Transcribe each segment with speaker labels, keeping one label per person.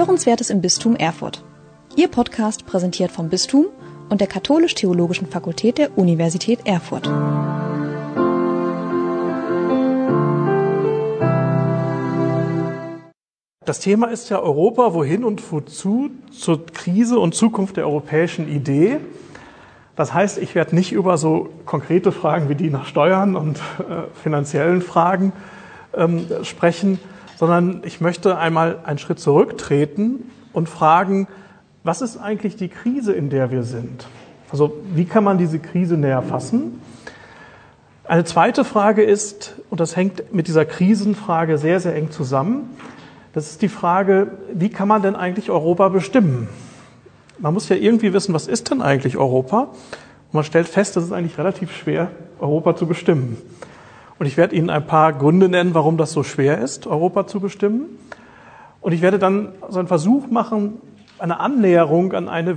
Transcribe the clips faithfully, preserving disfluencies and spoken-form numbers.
Speaker 1: Hörenswertes im Bistum Erfurt. Ihr Podcast präsentiert vom Bistum und der Katholisch-Theologischen Fakultät der Universität Erfurt.
Speaker 2: Das Thema ist ja Europa, wohin und wozu, zur Krise und Zukunft der europäischen Idee. Das heißt, ich werde nicht über so konkrete Fragen wie die nach Steuern und äh, finanziellen Fragen ähm, sprechen, sondern ich möchte einmal einen Schritt zurücktreten und fragen, was ist eigentlich die Krise, in der wir sind? Also wie kann man diese Krise näher fassen? Eine zweite Frage ist, und das hängt mit dieser Krisenfrage sehr, sehr eng zusammen, das ist die Frage, wie kann man denn eigentlich Europa bestimmen? Man muss ja irgendwie wissen, was ist denn eigentlich Europa? Und man stellt fest, es ist eigentlich relativ schwer, Europa zu bestimmen. Und ich werde Ihnen ein paar Gründe nennen, warum das so schwer ist, Europa zu bestimmen. Und ich werde dann so einen Versuch machen, eine Annäherung an, eine,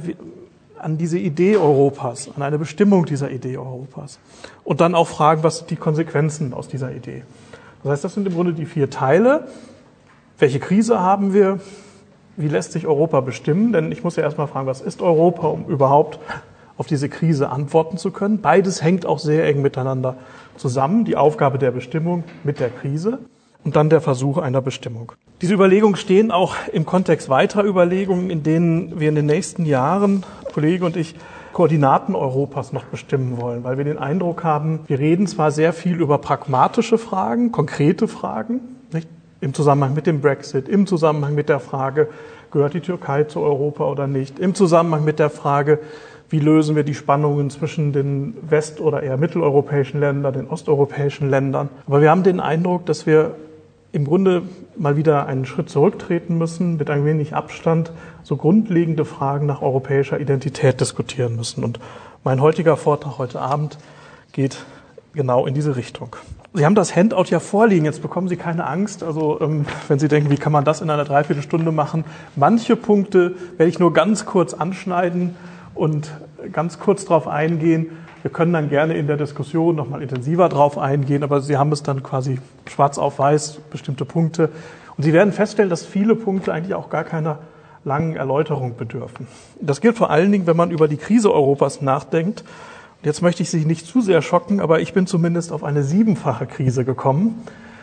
Speaker 2: an diese Idee Europas, an eine Bestimmung dieser Idee Europas. Und dann auch fragen, was sind die Konsequenzen aus dieser Idee. Das heißt, das sind im Grunde die vier Teile. Welche Krise haben wir? Wie lässt sich Europa bestimmen? Denn ich muss ja erstmal fragen, was ist Europa, um überhaupt auf diese Krise antworten zu können. Beides hängt auch sehr eng miteinander zusammen. Die Aufgabe der Bestimmung mit der Krise und dann der Versuch einer Bestimmung. Diese Überlegungen stehen auch im Kontext weiterer Überlegungen, in denen wir in den nächsten Jahren, Kollege und ich, Koordinaten Europas noch bestimmen wollen, weil wir den Eindruck haben, wir reden zwar sehr viel über pragmatische Fragen, konkrete Fragen, nicht? Im Zusammenhang mit dem Brexit, im Zusammenhang mit der Frage, gehört die Türkei zu Europa oder nicht, im Zusammenhang mit der Frage, wie lösen wir die Spannungen zwischen den west- oder eher mitteleuropäischen Ländern, den osteuropäischen Ländern. Aber wir haben den Eindruck, dass wir im Grunde mal wieder einen Schritt zurücktreten müssen, mit ein wenig Abstand so grundlegende Fragen nach europäischer Identität diskutieren müssen. Und mein heutiger Vortrag heute Abend geht genau in diese Richtung. Sie haben das Handout ja vorliegen, jetzt bekommen Sie keine Angst. Also ähm, wenn Sie denken, wie kann man das in einer Dreiviertelstunde machen? Manche Punkte werde ich nur ganz kurz anschneiden und ganz kurz darauf eingehen. Wir können dann gerne in der Diskussion nochmal intensiver drauf eingehen, aber Sie haben es dann quasi schwarz auf weiß, bestimmte Punkte. Und Sie werden feststellen, dass viele Punkte eigentlich auch gar keiner langen Erläuterung bedürfen. Das gilt vor allen Dingen, wenn man über die Krise Europas nachdenkt. Und jetzt möchte ich Sie nicht zu sehr schocken, aber ich bin zumindest auf eine siebenfache Krise gekommen.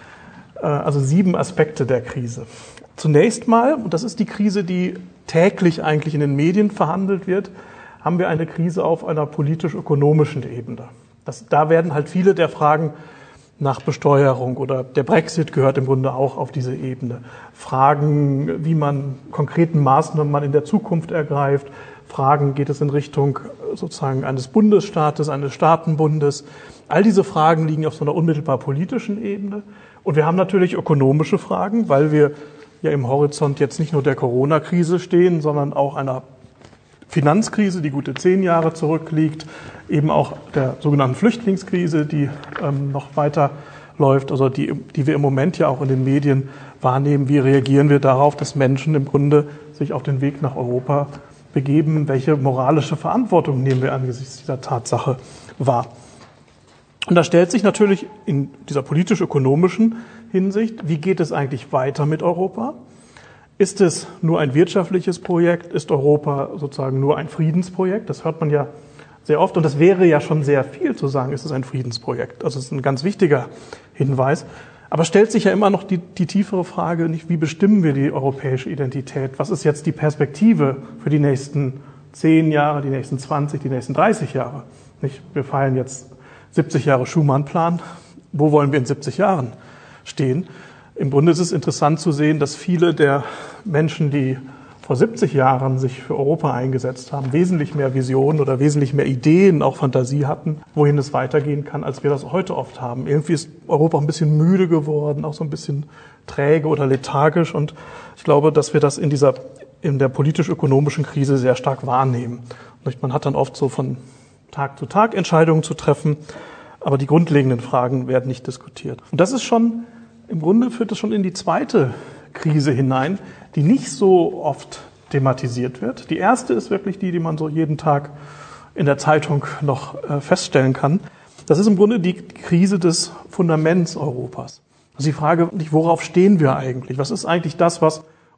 Speaker 2: Also sieben Aspekte der Krise. Zunächst mal, und das ist die Krise, die täglich eigentlich in den Medien verhandelt wird, haben wir eine Krise auf einer politisch-ökonomischen Ebene. Das, da werden halt viele der Fragen nach Besteuerung oder der Brexit gehört im Grunde auch auf diese Ebene. Fragen, wie man konkreten Maßnahmen man in der Zukunft ergreift. Fragen, geht es in Richtung sozusagen eines Bundesstaates, eines Staatenbundes. All diese Fragen liegen auf so einer unmittelbar politischen Ebene. Und wir haben natürlich ökonomische Fragen, weil wir ja im Horizont jetzt nicht nur der Corona-Krise stehen, sondern auch einer Finanzkrise, die gute zehn Jahre zurückliegt, eben auch der sogenannten Flüchtlingskrise, die ähm, noch weiter läuft, also die, die wir im Moment ja auch in den Medien wahrnehmen. Wie reagieren wir darauf, dass Menschen im Grunde sich auf den Weg nach Europa begeben? Welche moralische Verantwortung nehmen wir angesichts dieser Tatsache wahr? Und da stellt sich natürlich in dieser politisch-ökonomischen Hinsicht, wie geht es eigentlich weiter mit Europa? Ist es nur ein wirtschaftliches Projekt? Ist Europa sozusagen nur ein Friedensprojekt? Das hört man ja sehr oft. Und das wäre ja schon sehr viel zu sagen, ist es ein Friedensprojekt. Also es ist ein ganz wichtiger Hinweis. Aber stellt sich ja immer noch die, die tiefere Frage, nicht, wie bestimmen wir die europäische Identität? Was ist jetzt die Perspektive für die nächsten zehn Jahre, die nächsten zwanzig, die nächsten dreißig Jahre? Nicht? Wir feiern jetzt siebzig Jahre Schuman-Plan. Wo wollen wir in siebzig Jahren stehen? Im Grunde ist es interessant zu sehen, dass viele der Menschen, die vor siebzig Jahren sich für Europa eingesetzt haben, wesentlich mehr Visionen oder wesentlich mehr Ideen, auch Fantasie hatten, wohin es weitergehen kann, als wir das heute oft haben. Irgendwie ist Europa ein bisschen müde geworden, auch so ein bisschen träge oder lethargisch. Und ich glaube, dass wir das in dieser, in der politisch-ökonomischen Krise sehr stark wahrnehmen. Man hat dann oft so von Tag zu Tag Entscheidungen zu treffen, aber die grundlegenden Fragen werden nicht diskutiert. Und das ist schon Im Grunde führt es schon in die zweite Krise hinein, die nicht so oft thematisiert wird. Die erste ist wirklich die, die man so jeden Tag in der Zeitung noch feststellen kann. Das ist im Grunde die Krise des Fundaments Europas. Also die Frage, worauf stehen wir eigentlich? Was ist eigentlich das, was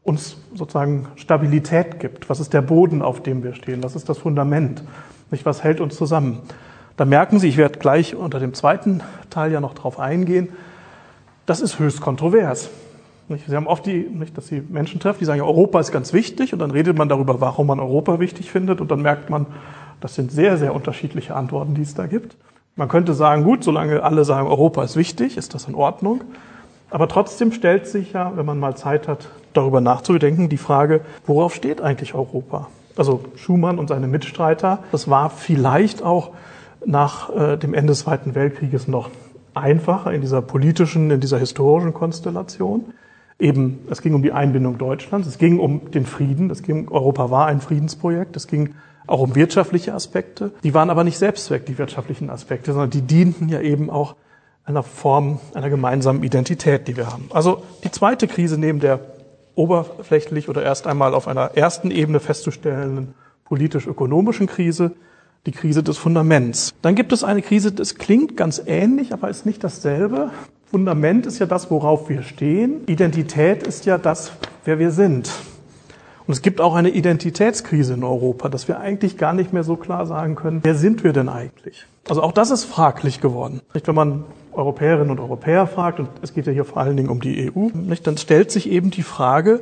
Speaker 2: uns sozusagen Stabilität gibt. Was ist der Boden, auf dem wir stehen? Was ist das Fundament? Nicht, was hält uns zusammen? Da merken Sie, ich werde gleich unter dem zweiten Teil ja noch drauf eingehen, das ist höchst kontrovers. Sie haben oft die, nicht, dass Sie Menschen treffen, die sagen, ja, Europa ist ganz wichtig, und dann redet man darüber, warum man Europa wichtig findet, und dann merkt man, das sind sehr, sehr unterschiedliche Antworten, die es da gibt. Man könnte sagen, gut, solange alle sagen, Europa ist wichtig, ist das in Ordnung. Aber trotzdem stellt sich ja, wenn man mal Zeit hat, darüber nachzudenken, die Frage, worauf steht eigentlich Europa? Also Schuman und seine Mitstreiter, das war vielleicht auch nach äh, dem Ende des Zweiten Weltkrieges noch einfacher in dieser politischen, in dieser historischen Konstellation. Eben, es ging um die Einbindung Deutschlands, es ging um den Frieden, es ging, Europa war ein Friedensprojekt, es ging auch um wirtschaftliche Aspekte. Die waren aber nicht Selbstzweck, die wirtschaftlichen Aspekte, sondern die dienten ja eben auch einer Form, einer gemeinsamen Identität, die wir haben. Also die zweite Krise neben der oberflächlich oder erst einmal auf einer ersten Ebene festzustellenden politisch-ökonomischen Krise, die Krise des Fundaments. Dann gibt es eine Krise, das klingt ganz ähnlich, aber ist nicht dasselbe. Fundament ist ja das, worauf wir stehen. Identität ist ja das, wer wir sind. Und es gibt auch eine Identitätskrise in Europa, dass wir eigentlich gar nicht mehr so klar sagen können, wer sind wir denn eigentlich? Also auch das ist fraglich geworden. Nicht, wenn man Europäerinnen und Europäer fragt, und es geht ja hier vor allen Dingen um die E U, nicht, dann stellt sich eben die Frage,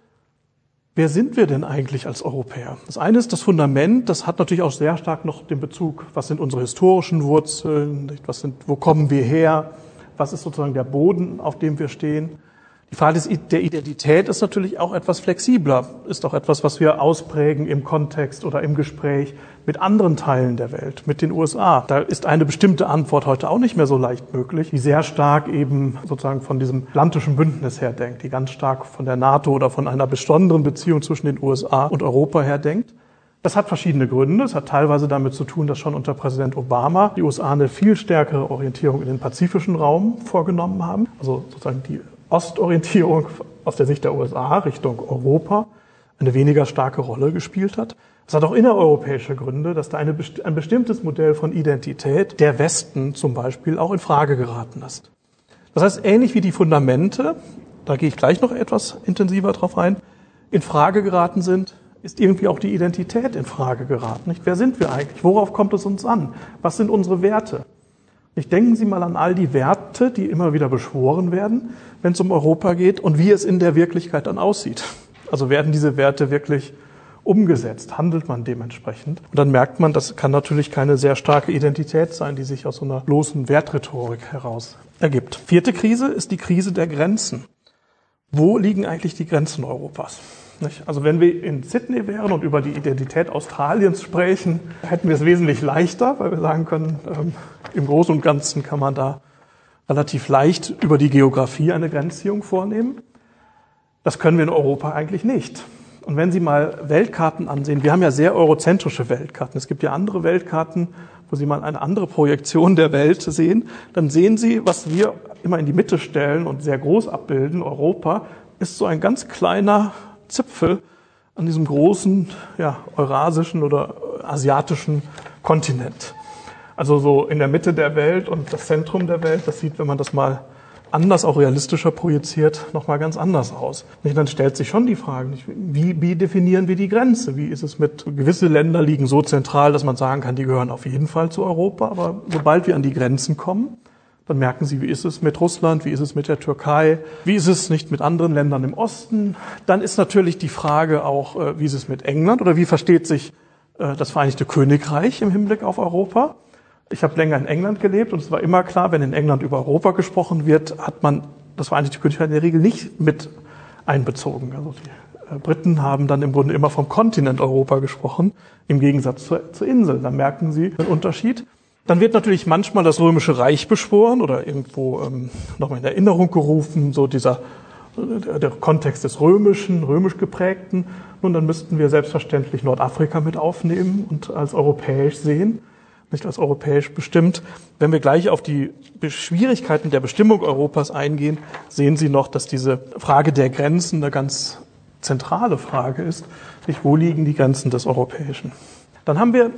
Speaker 2: wer sind wir denn eigentlich als Europäer? Das eine ist das Fundament, das hat natürlich auch sehr stark noch den Bezug, was sind unsere historischen Wurzeln, nicht, was sind, wo kommen wir her, was ist sozusagen der Boden, auf dem wir stehen. Die Frage der Identität ist natürlich auch etwas flexibler, ist auch etwas, was wir ausprägen im Kontext oder im Gespräch mit anderen Teilen der Welt, mit den U S A. Da ist eine bestimmte Antwort heute auch nicht mehr so leicht möglich, die sehr stark eben sozusagen von diesem atlantischen Bündnis her denkt, die ganz stark von der NATO oder von einer besonderen Beziehung zwischen den U S A und Europa her denkt. Das hat verschiedene Gründe. Es hat teilweise damit zu tun, dass schon unter Präsident Obama die U S A eine viel stärkere Orientierung in den pazifischen Raum vorgenommen haben, also sozusagen die Ostorientierung aus der Sicht der U S A Richtung Europa eine weniger starke Rolle gespielt hat. Es hat auch innereuropäische Gründe, dass da eine, ein bestimmtes Modell von Identität, der Westen zum Beispiel, auch in Frage geraten ist. Das heißt, ähnlich wie die Fundamente, da gehe ich gleich noch etwas intensiver drauf ein, in Frage geraten sind, ist irgendwie auch die Identität in Frage geraten. Nicht? Wer sind wir eigentlich? Worauf kommt es uns an? Was sind unsere Werte? Ich denken Sie mal an all die Werte, die immer wieder beschworen werden, wenn es um Europa geht, und wie es in der Wirklichkeit dann aussieht. Also werden diese Werte wirklich umgesetzt? Handelt man dementsprechend? Und dann merkt man, das kann natürlich keine sehr starke Identität sein, die sich aus so einer bloßen Wertrhetorik heraus ergibt. Vierte Krise ist die Krise der Grenzen. Wo liegen eigentlich die Grenzen Europas? Also wenn wir in Sydney wären und über die Identität Australiens sprechen, hätten wir es wesentlich leichter, weil wir sagen können, ähm, im Großen und Ganzen kann man da relativ leicht über die Geografie eine Grenzziehung vornehmen. Das können wir in Europa eigentlich nicht. Und wenn Sie mal Weltkarten ansehen, wir haben ja sehr eurozentrische Weltkarten. Es gibt ja andere Weltkarten, wo Sie mal eine andere Projektion der Welt sehen. Dann sehen Sie, was wir immer in die Mitte stellen und sehr groß abbilden. Europa ist so ein ganz kleiner Zipfel an diesem großen, ja, eurasischen oder asiatischen Kontinent. Also so in der Mitte der Welt und das Zentrum der Welt, das sieht, wenn man das mal anders, auch realistischer projiziert, nochmal ganz anders aus. Und dann stellt sich schon die Frage, wie, wie definieren wir die Grenze? Wie ist es mit, gewisse Länder liegen so zentral, dass man sagen kann, die gehören auf jeden Fall zu Europa, aber sobald wir an die Grenzen kommen, dann merken Sie, wie ist es mit Russland, wie ist es mit der Türkei, wie ist es nicht mit anderen Ländern im Osten. Dann ist natürlich die Frage auch, wie ist es mit England oder wie versteht sich das Vereinigte Königreich im Hinblick auf Europa. Ich habe länger in England gelebt und es war immer klar, wenn in England über Europa gesprochen wird, hat man das Vereinigte Königreich in der Regel nicht mit einbezogen. Also die Briten haben dann im Grunde immer vom Kontinent Europa gesprochen, im Gegensatz zur, zur Insel. Da merken Sie den Unterschied. Dann wird natürlich manchmal das Römische Reich beschworen oder irgendwo ähm, nochmal in Erinnerung gerufen, so dieser äh, der Kontext des Römischen, römisch geprägten. Nun, dann müssten wir selbstverständlich Nordafrika mit aufnehmen und als europäisch sehen, nicht als europäisch bestimmt. Wenn wir gleich auf die Schwierigkeiten der Bestimmung Europas eingehen, sehen Sie noch, dass diese Frage der Grenzen eine ganz zentrale Frage ist. Nicht, wo liegen die Grenzen des Europäischen? Dann haben wir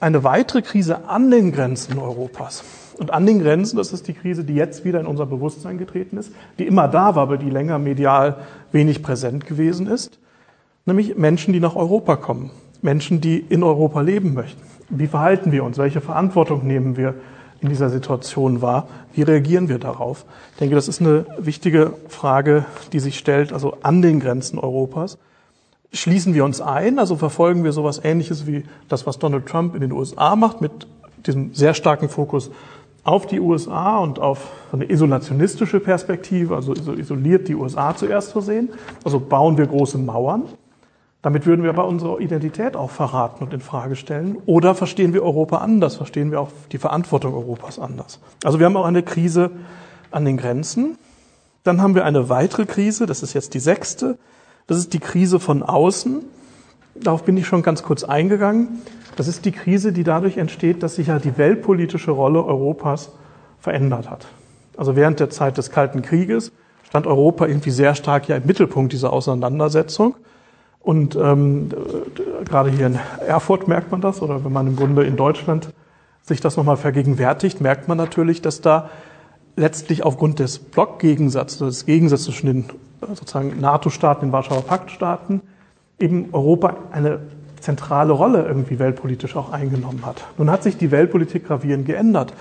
Speaker 2: eine weitere Krise an den Grenzen Europas. Und an den Grenzen, das ist die Krise, die jetzt wieder in unser Bewusstsein getreten ist, die immer da war, aber die länger medial wenig präsent gewesen ist, nämlich Menschen, die nach Europa kommen, Menschen, die in Europa leben möchten. Wie verhalten wir uns? Welche Verantwortung nehmen wir in dieser Situation wahr? Wie reagieren wir darauf? Ich denke, das ist eine wichtige Frage, die sich stellt, also an den Grenzen Europas. Schließen wir uns ein, also verfolgen wir sowas Ähnliches wie das, was Donald Trump in den U S A macht, mit diesem sehr starken Fokus auf die U S A und auf eine isolationistische Perspektive, also isoliert die U S A zuerst zu sehen. Also bauen wir große Mauern. Damit würden wir aber unsere Identität auch verraten und in Frage stellen. Oder verstehen wir Europa anders, verstehen wir auch die Verantwortung Europas anders. Also wir haben auch eine Krise an den Grenzen. Dann haben wir eine weitere Krise, das ist jetzt die sechste. Das ist die Krise von außen. Darauf bin ich schon ganz kurz eingegangen. Das ist die Krise, die dadurch entsteht, dass sich ja die weltpolitische Rolle Europas verändert hat. Also während der Zeit des Kalten Krieges stand Europa irgendwie sehr stark ja im Mittelpunkt dieser Auseinandersetzung. Und ähm, gerade hier in Erfurt merkt man das, oder wenn man im Grunde in Deutschland sich das nochmal vergegenwärtigt, merkt man natürlich, dass da letztlich aufgrund des Blockgegensatzes, des Gegensatzes zwischen den sozusagen NATO-Staaten, den Warschauer Paktstaaten, eben Europa eine zentrale Rolle irgendwie weltpolitisch auch eingenommen hat. Nun hat sich die Weltpolitik gravierend geändert.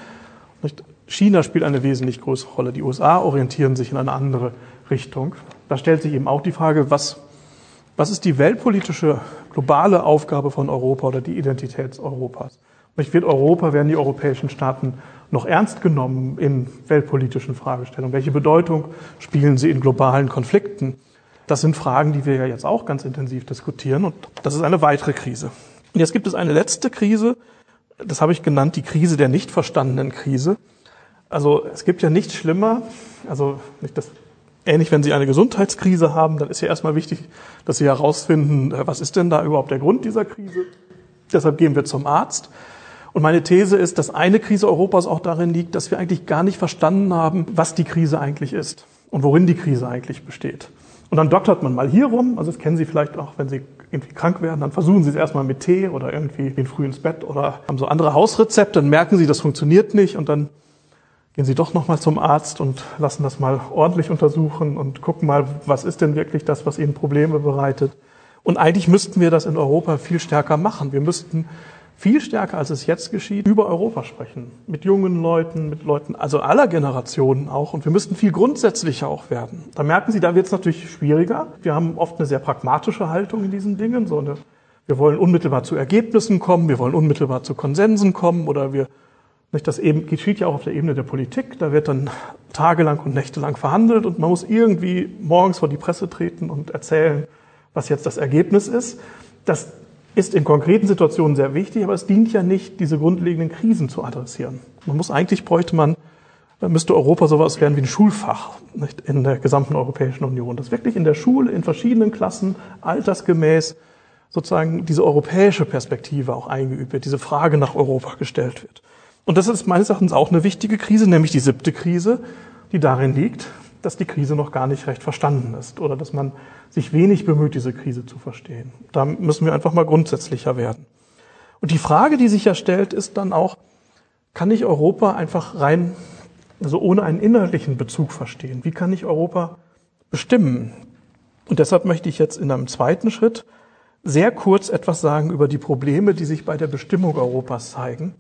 Speaker 2: China spielt eine wesentlich größere Rolle. Die U S A orientieren sich in eine andere Richtung. Da stellt sich eben auch die Frage, was Was ist die weltpolitische globale Aufgabe von Europa oder die Identität Europas? Wird Europa, werden die europäischen Staaten noch ernst genommen in weltpolitischen Fragestellungen? Welche Bedeutung spielen sie in globalen Konflikten? Das sind Fragen, die wir ja jetzt auch ganz intensiv diskutieren, und das ist eine weitere Krise. Und jetzt gibt es eine letzte Krise, das habe ich genannt, die Krise der nicht verstandenen Krise. Also es gibt ja nichts schlimmer, also nicht das Ähnlich, wenn Sie eine Gesundheitskrise haben, dann ist ja erstmal wichtig, dass Sie herausfinden, was ist denn da überhaupt der Grund dieser Krise. Deshalb gehen wir zum Arzt. Und meine These ist, dass eine Krise Europas auch darin liegt, dass wir eigentlich gar nicht verstanden haben, was die Krise eigentlich ist und worin die Krise eigentlich besteht. Und dann doktert man mal hier rum, also das kennen Sie vielleicht auch, wenn Sie irgendwie krank werden, dann versuchen Sie es erstmal mit Tee oder irgendwie gehen früh ins Bett oder haben so andere Hausrezepte, dann merken Sie, das funktioniert nicht, und dann gehen Sie doch nochmal zum Arzt und lassen das mal ordentlich untersuchen und gucken mal, was ist denn wirklich das, was Ihnen Probleme bereitet. Und eigentlich müssten wir das in Europa viel stärker machen. Wir müssten viel stärker, als es jetzt geschieht, über Europa sprechen. Mit jungen Leuten, mit Leuten, also aller Generationen auch. Und wir müssten viel grundsätzlicher auch werden. Da merken Sie, da wird es natürlich schwieriger. Wir haben oft eine sehr pragmatische Haltung in diesen Dingen. So eine, wir wollen unmittelbar zu Ergebnissen kommen, wir wollen unmittelbar zu Konsensen kommen, oder wir Nicht, das eben geschieht ja auch auf der Ebene der Politik. Da wird dann tagelang und nächtelang verhandelt und man muss irgendwie morgens vor die Presse treten und erzählen, was jetzt das Ergebnis ist. Das ist in konkreten Situationen sehr wichtig, aber es dient ja nicht, diese grundlegenden Krisen zu adressieren. Man muss eigentlich, bräuchte man, müsste Europa sowas werden wie ein Schulfach, nicht, in der gesamten Europäischen Union. Dass wirklich in der Schule, in verschiedenen Klassen, altersgemäß, sozusagen diese europäische Perspektive auch eingeübt wird, diese Frage nach Europa gestellt wird. Und das ist meines Erachtens auch eine wichtige Krise, nämlich die siebte Krise, die darin liegt, dass die Krise noch gar nicht recht verstanden ist oder dass man sich wenig bemüht, diese Krise zu verstehen. Da müssen wir einfach mal grundsätzlicher werden. Und die Frage, die sich ja stellt, ist dann auch, kann ich Europa einfach rein, also ohne einen inhaltlichen Bezug verstehen? Wie kann ich Europa bestimmen? Und deshalb möchte ich jetzt in einem zweiten Schritt sehr kurz etwas sagen über die Probleme, die sich bei der Bestimmung Europas zeigen.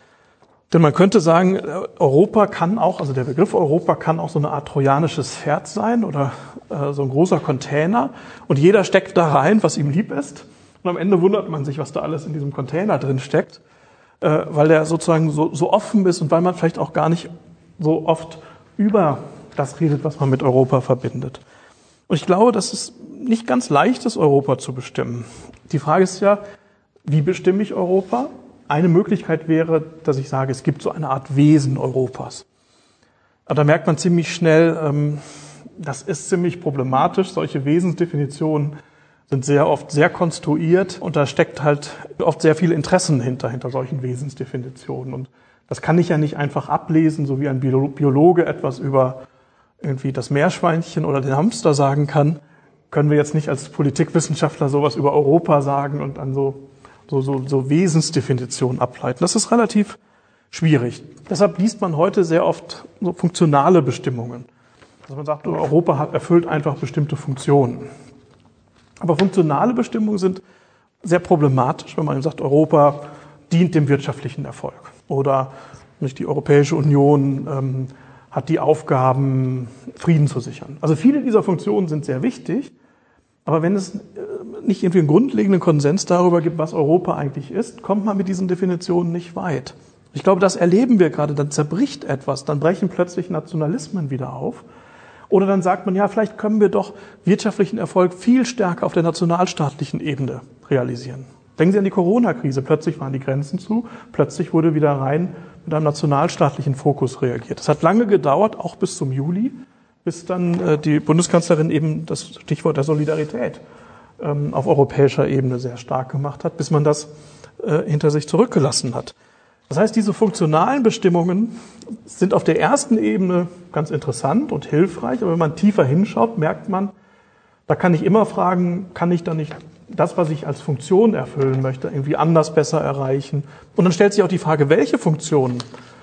Speaker 2: Denn man könnte sagen, Europa kann auch, also der Begriff Europa kann auch so eine Art trojanisches Pferd sein oder äh, so ein großer Container, und jeder steckt da rein, was ihm lieb ist, und am Ende wundert man sich, was da alles in diesem Container drin steckt, äh, weil der sozusagen so, so offen ist und weil man vielleicht auch gar nicht so oft über das redet, was man mit Europa verbindet. Und ich glaube, dass es nicht ganz leicht ist, Europa zu bestimmen. Die Frage ist ja, wie bestimme ich Europa? Eine Möglichkeit wäre, dass ich sage, es gibt so eine Art Wesen Europas. Aber da merkt man ziemlich schnell, das ist ziemlich problematisch. Solche Wesensdefinitionen sind sehr oft sehr konstruiert und da steckt halt oft sehr viele Interessen hinter, hinter solchen Wesensdefinitionen. Und das kann ich ja nicht einfach ablesen, so wie ein Biologe etwas über irgendwie das Meerschweinchen oder den Hamster sagen kann, können wir jetzt nicht als Politikwissenschaftler sowas über Europa sagen und dann so so, so, so Wesensdefinitionen ableiten. Das ist relativ schwierig. Deshalb liest man heute sehr oft so funktionale Bestimmungen. Also man sagt, Europa hat, erfüllt einfach bestimmte Funktionen. Aber funktionale Bestimmungen sind sehr problematisch, wenn man sagt, Europa dient dem wirtschaftlichen Erfolg. Oder nicht, die Europäische Union ähm, hat die Aufgaben, Frieden zu sichern. Also viele dieser Funktionen sind sehr wichtig, aber wenn es nicht irgendwie einen grundlegenden Konsens darüber gibt, was Europa eigentlich ist, kommt man mit diesen Definitionen nicht weit. Ich glaube, das erleben wir gerade, dann zerbricht etwas, dann brechen plötzlich Nationalismen wieder auf. Oder dann sagt man, ja, vielleicht können wir doch wirtschaftlichen Erfolg viel stärker auf der nationalstaatlichen Ebene realisieren. Denken Sie an die Corona-Krise. Plötzlich waren die Grenzen zu, plötzlich wurde wieder rein mit einem nationalstaatlichen Fokus reagiert. Das hat lange gedauert, auch bis zum Juli, bis dann äh, die Bundeskanzlerin eben das Stichwort der Solidarität ähm, auf europäischer Ebene sehr stark gemacht hat, bis man das äh, hinter sich zurückgelassen hat. Das heißt, diese funktionalen Bestimmungen sind auf der ersten Ebene ganz interessant und hilfreich, aber wenn man tiefer hinschaut, merkt man, da kann ich immer fragen, kann ich da nicht das, was ich als Funktion erfüllen möchte, irgendwie anders besser erreichen? Und dann stellt sich auch die Frage, welche Funktionen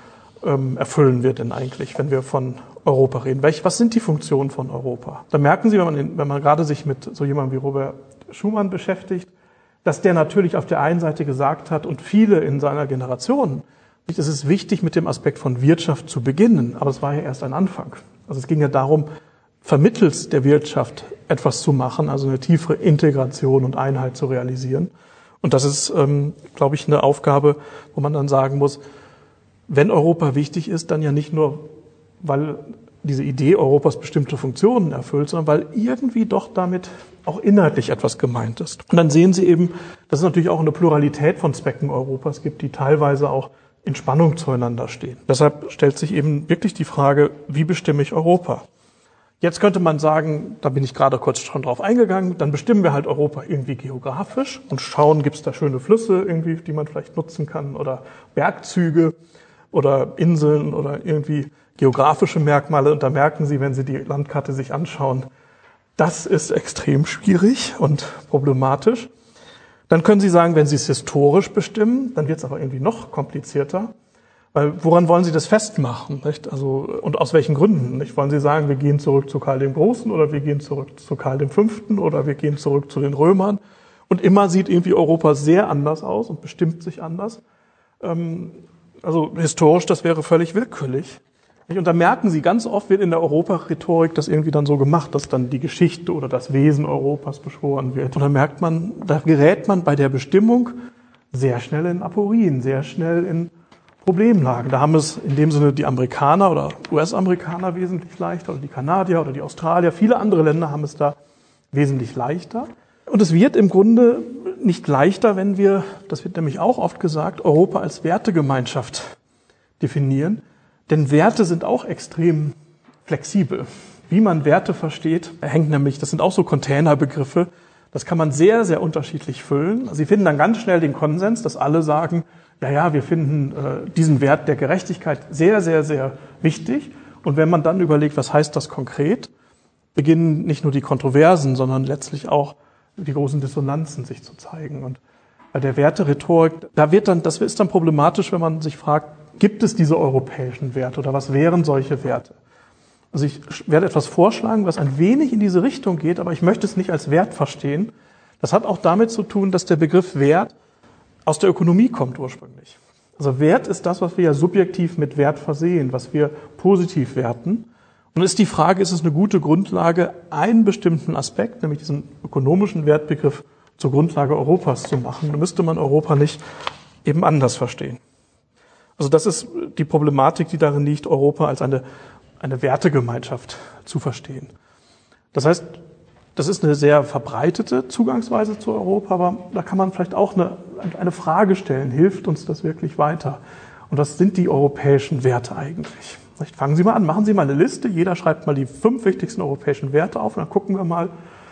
Speaker 2: ähm, erfüllen wir denn eigentlich, wenn wir von Europa reden? Welch, was sind die Funktionen von Europa? Da merken Sie, wenn man, wenn man gerade sich mit so jemandem wie Robert Schuman beschäftigt, dass der natürlich auf der einen Seite gesagt hat, und viele in seiner Generation, es ist wichtig, mit dem Aspekt von Wirtschaft zu beginnen, aber es war ja erst ein Anfang. Also es ging ja darum, vermittels der Wirtschaft etwas zu machen, also eine tiefere Integration und Einheit zu realisieren. Und das ist, ähm, glaube ich, eine Aufgabe, wo man dann sagen muss, wenn Europa wichtig ist, dann ja nicht nur, weil diese Idee Europas bestimmte Funktionen erfüllt, sondern weil irgendwie doch damit auch inhaltlich etwas gemeint ist. Und dann sehen Sie eben, dass es natürlich auch eine Pluralität von Zwecken Europas gibt, die teilweise auch in Spannung zueinander stehen. Deshalb stellt sich eben wirklich die Frage, wie bestimme ich Europa? Jetzt könnte man sagen, da bin ich gerade kurz schon drauf eingegangen, dann bestimmen wir halt Europa irgendwie geografisch und schauen, gibt es da schöne Flüsse irgendwie, die man vielleicht nutzen kann, oder Bergzüge oder Inseln oder irgendwie geografische Merkmale. Und da merken Sie, wenn Sie die Landkarte sich anschauen, das ist extrem schwierig und problematisch. Dann können Sie sagen, wenn Sie es historisch bestimmen, dann wird es aber irgendwie noch komplizierter. Weil woran wollen Sie das festmachen? Nicht? Also, und aus welchen Gründen? Nicht? Wollen Sie sagen, wir gehen zurück zu Karl dem Großen oder wir gehen zurück zu Karl dem Fünften oder wir gehen zurück zu den Römern? Und immer sieht irgendwie Europa sehr anders aus und bestimmt sich anders. Ähm, also historisch, das wäre völlig willkürlich. Und da merken Sie, ganz oft wird in der Europa-Rhetorik das irgendwie dann so gemacht, dass dann die Geschichte oder das Wesen Europas beschworen wird. Und da merkt man, da gerät man bei der Bestimmung sehr schnell in Aporien, sehr schnell in Problemlagen. Da haben es in dem Sinne die Amerikaner oder U S-Amerikaner wesentlich leichter oder die Kanadier oder die Australier. Viele andere Länder haben es da wesentlich leichter. Und es wird im Grunde nicht leichter, wenn wir, das wird nämlich auch oft gesagt, Europa als Wertegemeinschaft definieren. Denn Werte sind auch extrem flexibel. Wie man Werte versteht, hängt nämlich, das sind auch so Containerbegriffe, das kann man sehr, sehr unterschiedlich füllen. Also Sie finden dann ganz schnell den Konsens, dass alle sagen, ja, ja, wir finden äh, diesen Wert der Gerechtigkeit sehr, sehr, sehr wichtig. Und wenn man dann überlegt, was heißt das konkret, beginnen nicht nur die Kontroversen, sondern letztlich auch die großen Dissonanzen sich zu zeigen. Und bei der Werterhetorik, da wird dann, das ist dann problematisch, wenn man sich fragt, gibt es diese europäischen Werte oder was wären solche Werte? Also ich werde etwas vorschlagen, was ein wenig in diese Richtung geht, aber ich möchte es nicht als Wert verstehen. Das hat auch damit zu tun, dass der Begriff Wert aus der Ökonomie kommt ursprünglich. Also Wert ist das, was wir ja subjektiv mit Wert versehen, was wir positiv werten. Und ist die Frage, ist es eine gute Grundlage, einen bestimmten Aspekt, nämlich diesen ökonomischen Wertbegriff, zur Grundlage Europas zu machen? Dann müsste man Europa nicht eben anders verstehen. Also das ist die Problematik, die darin liegt, Europa als eine, eine Wertegemeinschaft zu verstehen. Das heißt, das ist eine sehr verbreitete Zugangsweise zu Europa, aber da kann man vielleicht auch eine, eine Frage stellen, hilft uns das wirklich weiter? Und was sind die europäischen Werte eigentlich? Vielleicht fangen Sie mal an, machen Sie mal eine Liste, jeder schreibt mal die fünf wichtigsten europäischen Werte auf und dann gucken wir mal,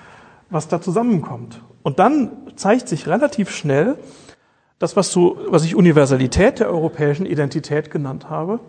Speaker 2: was da zusammenkommt. Und dann zeigt sich relativ schnell, das, was, so, was ich Universalität der europäischen Identität genannt habe,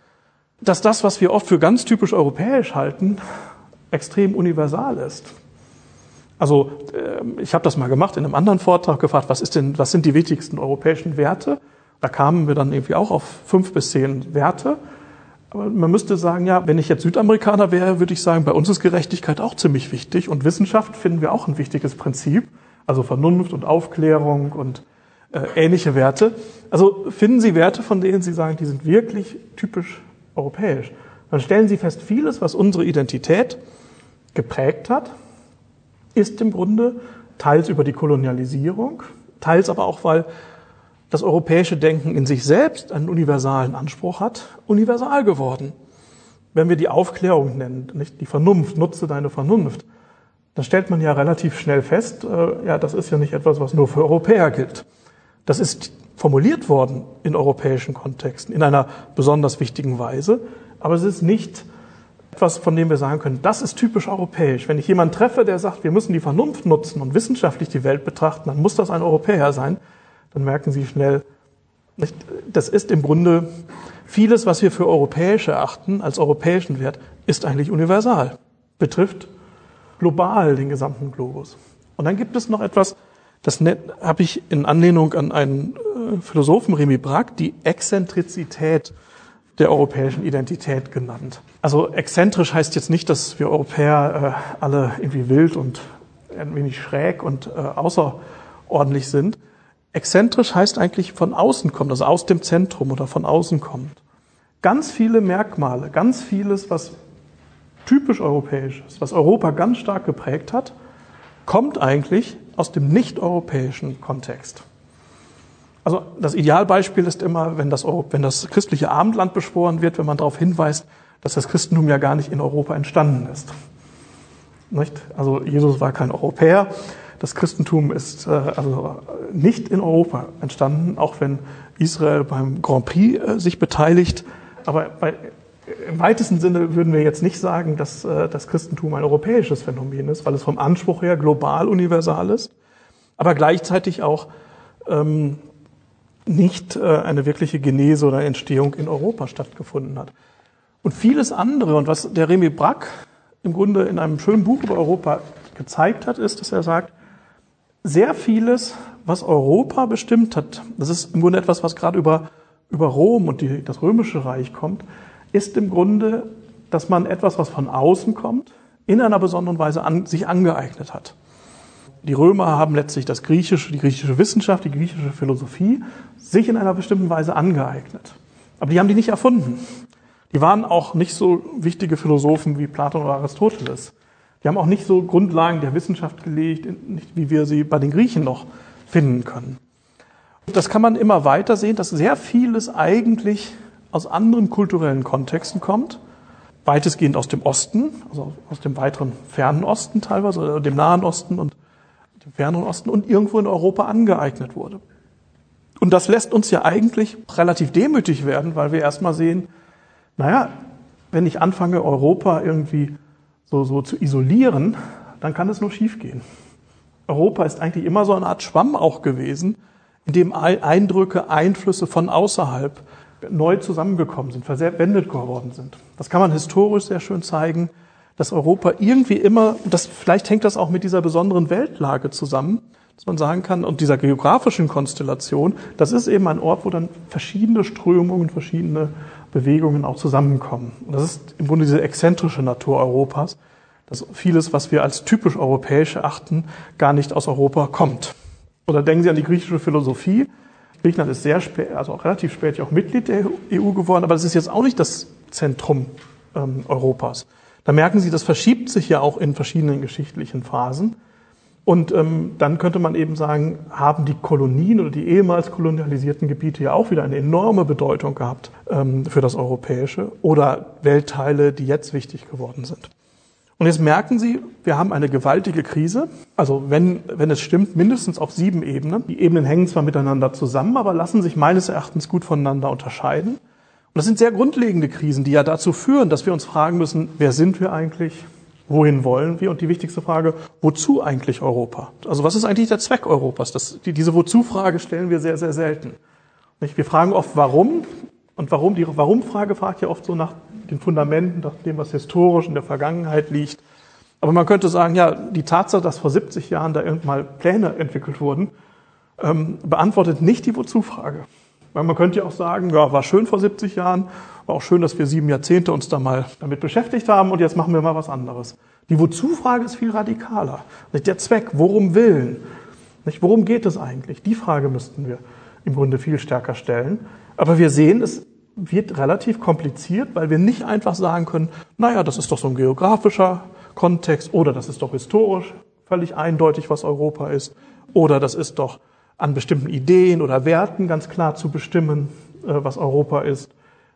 Speaker 2: dass das, was wir oft für ganz typisch europäisch halten, extrem universal ist. Also ich habe das mal gemacht in einem anderen Vortrag, gefragt, was ist denn, was sind die wichtigsten europäischen Werte? Da kamen wir dann irgendwie auch auf fünf bis zehn Werte. Aber man müsste sagen, ja, wenn ich jetzt Südamerikaner wäre, würde ich sagen, bei uns ist Gerechtigkeit auch ziemlich wichtig und Wissenschaft finden wir auch ein wichtiges Prinzip, also Vernunft und Aufklärung und äh, ähnliche Werte. Also finden Sie Werte, von denen Sie sagen, die sind wirklich typisch europäisch. Dann stellen Sie fest, vieles, was unsere Identität geprägt hat, ist im Grunde teils über die Kolonialisierung, teils aber auch, weil das europäische Denken in sich selbst einen universalen Anspruch hat, universal geworden. Wenn wir die Aufklärung nennen, nicht die Vernunft, nutze deine Vernunft, dann stellt man ja relativ schnell fest, äh, ja, das ist ja nicht etwas, was nur für Europäer gilt. Das ist formuliert worden in europäischen Kontexten in einer besonders wichtigen Weise, aber es ist nicht etwas, von dem wir sagen können, das ist typisch europäisch. Wenn ich jemanden treffe, der sagt, wir müssen die Vernunft nutzen und wissenschaftlich die Welt betrachten, dann muss das ein Europäer sein. Dann merken Sie schnell, das ist im Grunde vieles, was wir für europäisch erachten, als europäischen Wert, ist eigentlich universal, betrifft global den gesamten Globus. Und dann gibt es noch etwas, das habe ich in Anlehnung an einen Philosophen, Rémy Braque, die Exzentrizität der europäischen Identität genannt. Also exzentrisch heißt jetzt nicht, dass wir Europäer äh, alle irgendwie wild und ein wenig schräg und äh, außerordentlich sind. Exzentrisch heißt eigentlich von außen kommt, also aus dem Zentrum oder von außen kommt. Ganz viele Merkmale, ganz vieles, was typisch europäisch ist, was Europa ganz stark geprägt hat, kommt eigentlich aus dem nicht-europäischen Kontext. Also das Idealbeispiel ist immer, wenn das, wenn das christliche Abendland beschworen wird, wenn man darauf hinweist, dass das Christentum ja gar nicht in Europa entstanden ist. Nicht? Also Jesus war kein Europäer. Das Christentum ist äh, also nicht in Europa entstanden, auch wenn Israel beim Grand Prix äh, sich beteiligt. Aber bei, im weitesten Sinne würden wir jetzt nicht sagen, dass äh, das Christentum ein europäisches Phänomen ist, weil es vom Anspruch her global universal ist, aber gleichzeitig auch ähm, nicht äh, eine wirkliche Genese oder Entstehung in Europa stattgefunden hat. Und vieles andere, und was der Rémy Braque im Grunde in einem schönen Buch über Europa gezeigt hat, ist, dass er sagt, sehr vieles, was Europa bestimmt hat, das ist im Grunde etwas, was gerade über, über Rom und die, das Römische Reich kommt, ist im Grunde, dass man etwas, was von außen kommt, in einer besonderen Weise an, sich angeeignet hat. Die Römer haben letztlich das griechische, die griechische Wissenschaft, die griechische Philosophie sich in einer bestimmten Weise angeeignet. Aber die haben die nicht erfunden. Die waren auch nicht so wichtige Philosophen wie Platon oder Aristoteles. Die haben auch nicht so Grundlagen der Wissenschaft gelegt, nicht wie wir sie bei den Griechen noch finden können. Das kann man immer weiter sehen, dass sehr vieles eigentlich aus anderen kulturellen Kontexten kommt, weitestgehend aus dem Osten, also aus dem weiteren fernen Osten teilweise, oder dem Nahen Osten und dem ferneren Osten und irgendwo in Europa angeeignet wurde. Und das lässt uns ja eigentlich relativ demütig werden, weil wir erstmal sehen, naja, wenn ich anfange, Europa irgendwie so, so zu isolieren, dann kann es nur schiefgehen. Europa ist eigentlich immer so eine Art Schwamm auch gewesen, in dem Eindrücke, Einflüsse von außerhalb neu zusammengekommen sind, verwendet geworden sind. Das kann man historisch sehr schön zeigen, dass Europa irgendwie immer, das, vielleicht hängt das auch mit dieser besonderen Weltlage zusammen, dass man sagen kann, und dieser geografischen Konstellation, das ist eben ein Ort, wo dann verschiedene Strömungen, verschiedene Bewegungen auch zusammenkommen. Und das ist im Grunde diese exzentrische Natur Europas, dass vieles, was wir als typisch europäisch erachten, gar nicht aus Europa kommt. Oder denken Sie an die griechische Philosophie. Griechenland ist sehr spät, also auch relativ spät auch Mitglied der E U geworden, aber das ist jetzt auch nicht das Zentrum ähm, Europas. Da merken Sie, das verschiebt sich ja auch in verschiedenen geschichtlichen Phasen. Und ähm, dann könnte man eben sagen, haben die Kolonien oder die ehemals kolonialisierten Gebiete ja auch wieder eine enorme Bedeutung gehabt ähm, für das Europäische oder Weltteile, die jetzt wichtig geworden sind. Und jetzt merken Sie, wir haben eine gewaltige Krise. Also wenn, wenn es stimmt, mindestens auf sieben Ebenen. Die Ebenen hängen zwar miteinander zusammen, aber lassen sich meines Erachtens gut voneinander unterscheiden. Und das sind sehr grundlegende Krisen, die ja dazu führen, dass wir uns fragen müssen, wer sind wir eigentlich? Wohin wollen wir? Und die wichtigste Frage, wozu eigentlich Europa? Also was ist eigentlich der Zweck Europas? Das, die, diese Wozu-Frage stellen wir sehr, sehr selten. Nicht? Wir fragen oft, warum? Und warum, die Warum-Frage fragt ja oft so nach den Fundamenten, nach dem, was historisch in der Vergangenheit liegt. Aber man könnte sagen, ja, die Tatsache, dass vor siebzig Jahren da irgendwann mal Pläne entwickelt wurden, ähm, beantwortet nicht die Wozu-Frage. Weil man könnte ja auch sagen, ja, war schön vor siebzig Jahren, war auch schön, dass wir sieben Jahrzehnte uns da mal damit beschäftigt haben und jetzt machen wir mal was anderes. Die Wozu-Frage ist viel radikaler. Nicht der Zweck, worum willen? Nicht, worum geht es eigentlich? Die Frage müssten wir im Grunde viel stärker stellen. Aber wir sehen, es wird relativ kompliziert, weil wir nicht einfach sagen können, naja, das ist doch so ein geografischer Kontext oder das ist doch historisch völlig eindeutig, was Europa ist oder das ist doch an bestimmten Ideen oder Werten ganz klar zu bestimmen, was Europa ist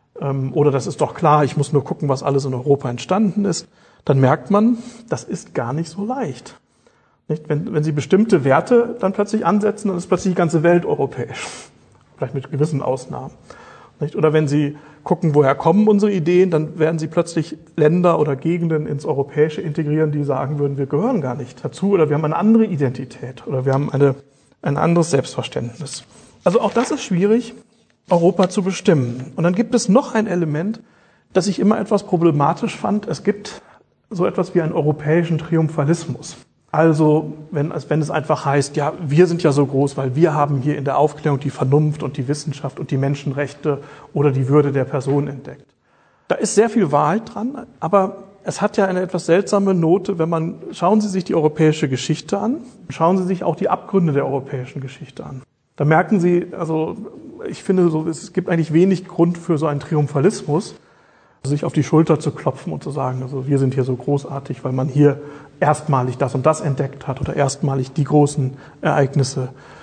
Speaker 2: oder das ist doch klar, ich muss nur gucken, was alles in Europa entstanden ist, dann merkt man, das ist gar nicht so leicht. Nicht? Wenn, wenn Sie bestimmte Werte dann plötzlich ansetzen, dann ist plötzlich die ganze Welt europäisch, vielleicht mit gewissen Ausnahmen. Nicht? Oder wenn Sie gucken, woher kommen unsere Ideen, dann werden Sie plötzlich Länder oder Gegenden ins Europäische integrieren, die sagen würden, wir gehören gar nicht dazu oder wir haben eine andere Identität oder wir haben eine, ein anderes Selbstverständnis. Also auch das ist schwierig, Europa zu bestimmen. Und dann gibt es noch ein Element, das ich immer etwas problematisch fand. Es gibt so etwas wie einen europäischen Triumphalismus. Also, wenn, wenn es einfach heißt, ja, wir sind ja so groß, weil wir haben hier in der Aufklärung die Vernunft und die Wissenschaft und die Menschenrechte oder die Würde der Person entdeckt. Da ist sehr viel Wahrheit dran, aber es hat ja eine etwas seltsame Note, wenn man, schauen Sie sich die europäische Geschichte an, schauen Sie sich auch die Abgründe der europäischen Geschichte an. Da merken Sie, also, ich finde, so, es gibt eigentlich wenig Grund für so einen Triumphalismus, sich auf die Schulter zu klopfen und zu sagen, also wir sind hier so großartig, weil man hier erstmalig das und das entdeckt hat oder erstmalig die großen Ereignisse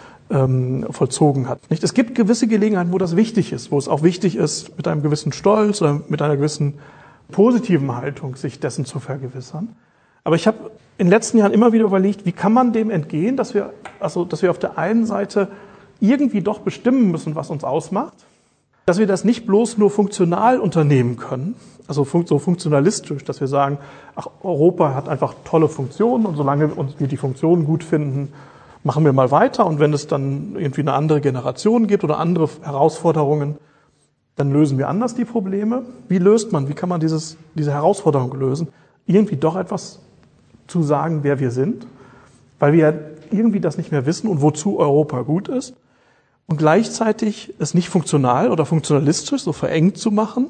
Speaker 2: ähm, vollzogen hat. Nicht? Es gibt gewisse Gelegenheiten, wo das wichtig ist, wo es auch wichtig ist, mit einem gewissen Stolz oder mit einer gewissen positiven Haltung sich dessen zu vergewissern. Aber ich habe in den letzten Jahren immer wieder überlegt, wie kann man dem entgehen, dass wir, also, dass wir auf der einen Seite irgendwie doch bestimmen müssen, was uns ausmacht, dass wir das nicht bloß nur funktional unternehmen können, also so funktionalistisch, dass wir sagen, ach, Europa hat einfach tolle Funktionen und solange wir die Funktionen gut finden, machen wir mal weiter und wenn es dann irgendwie eine andere Generation gibt oder andere Herausforderungen, dann lösen wir anders die Probleme. Wie löst man, wie kann man dieses, diese Herausforderung lösen? Irgendwie doch etwas zu sagen, wer wir sind, weil wir ja irgendwie das nicht mehr wissen und wozu Europa gut ist. Und gleichzeitig es nicht funktional oder funktionalistisch, so verengt zu machen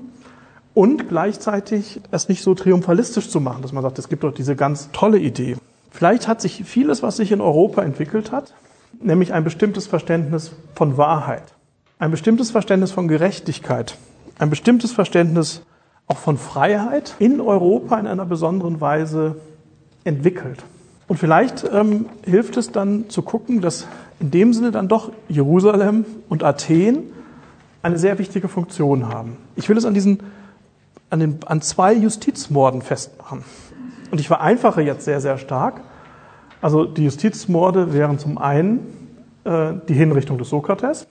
Speaker 2: und gleichzeitig es nicht so triumphalistisch zu machen, dass man sagt, es gibt doch diese ganz tolle Idee. Vielleicht hat sich vieles, was sich in Europa entwickelt hat, nämlich ein bestimmtes Verständnis von Wahrheit, ein bestimmtes Verständnis von Gerechtigkeit, ein bestimmtes Verständnis auch von Freiheit in Europa in einer besonderen Weise entwickelt. Und vielleicht ähm, hilft es dann zu gucken, dass in dem Sinne dann doch Jerusalem und Athen eine sehr wichtige Funktion haben. Ich will es an diesen, an den, an zwei Justizmorden festmachen. Und ich vereinfache jetzt sehr, sehr stark. Also die Justizmorde wären zum einen äh, die Hinrichtung des Sokrates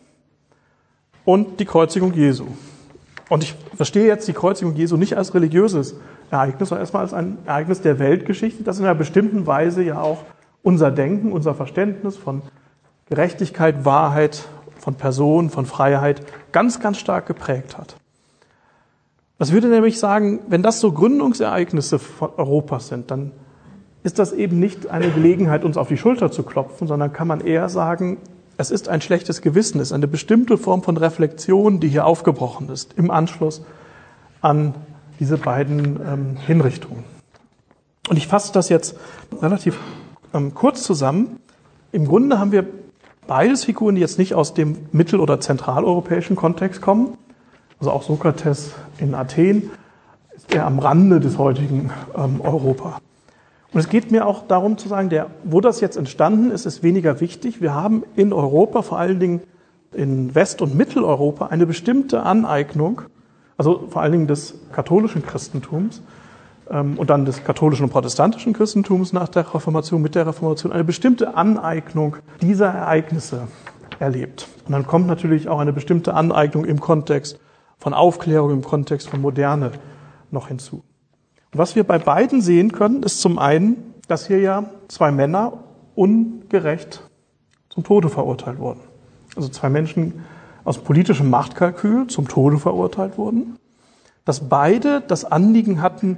Speaker 2: und die Kreuzigung Jesu. Und ich verstehe jetzt die Kreuzigung Jesu nicht als religiöses Ereignis, sondern erstmal als ein Ereignis der Weltgeschichte, das in einer bestimmten Weise ja auch unser Denken, unser Verständnis von Gerechtigkeit, Wahrheit, von Person, von Freiheit ganz, ganz stark geprägt hat. Das würde nämlich sagen, wenn das so Gründungsereignisse von Europas sind, dann ist das eben nicht eine Gelegenheit, uns auf die Schulter zu klopfen, sondern kann man eher sagen, es ist ein schlechtes Gewissen, es ist eine bestimmte Form von Reflexion, die hier aufgebrochen ist, im Anschluss an diese beiden ähm, Hinrichtungen. Und ich fasse das jetzt relativ ähm, kurz zusammen. Im Grunde haben wir beides Figuren, die jetzt nicht aus dem mittel- oder zentraleuropäischen Kontext kommen. Also auch Sokrates in Athen ist eher am Rande des heutigen ähm, Europa. Und es geht mir auch darum zu sagen, der, wo das jetzt entstanden ist, ist weniger wichtig. Wir haben in Europa, vor allen Dingen in West- und Mitteleuropa, eine bestimmte Aneignung, also vor allen Dingen des katholischen Christentums ähm, und dann des katholischen und protestantischen Christentums nach der Reformation, mit der Reformation, eine bestimmte Aneignung dieser Ereignisse erlebt. Und dann kommt natürlich auch eine bestimmte Aneignung im Kontext von Aufklärung, im Kontext von Moderne noch hinzu. Und was wir bei beiden sehen können, ist zum einen, dass hier ja zwei Männer ungerecht zum Tode verurteilt wurden. Also zwei Menschen aus politischem Machtkalkül zum Tode verurteilt wurden, dass beide das Anliegen hatten,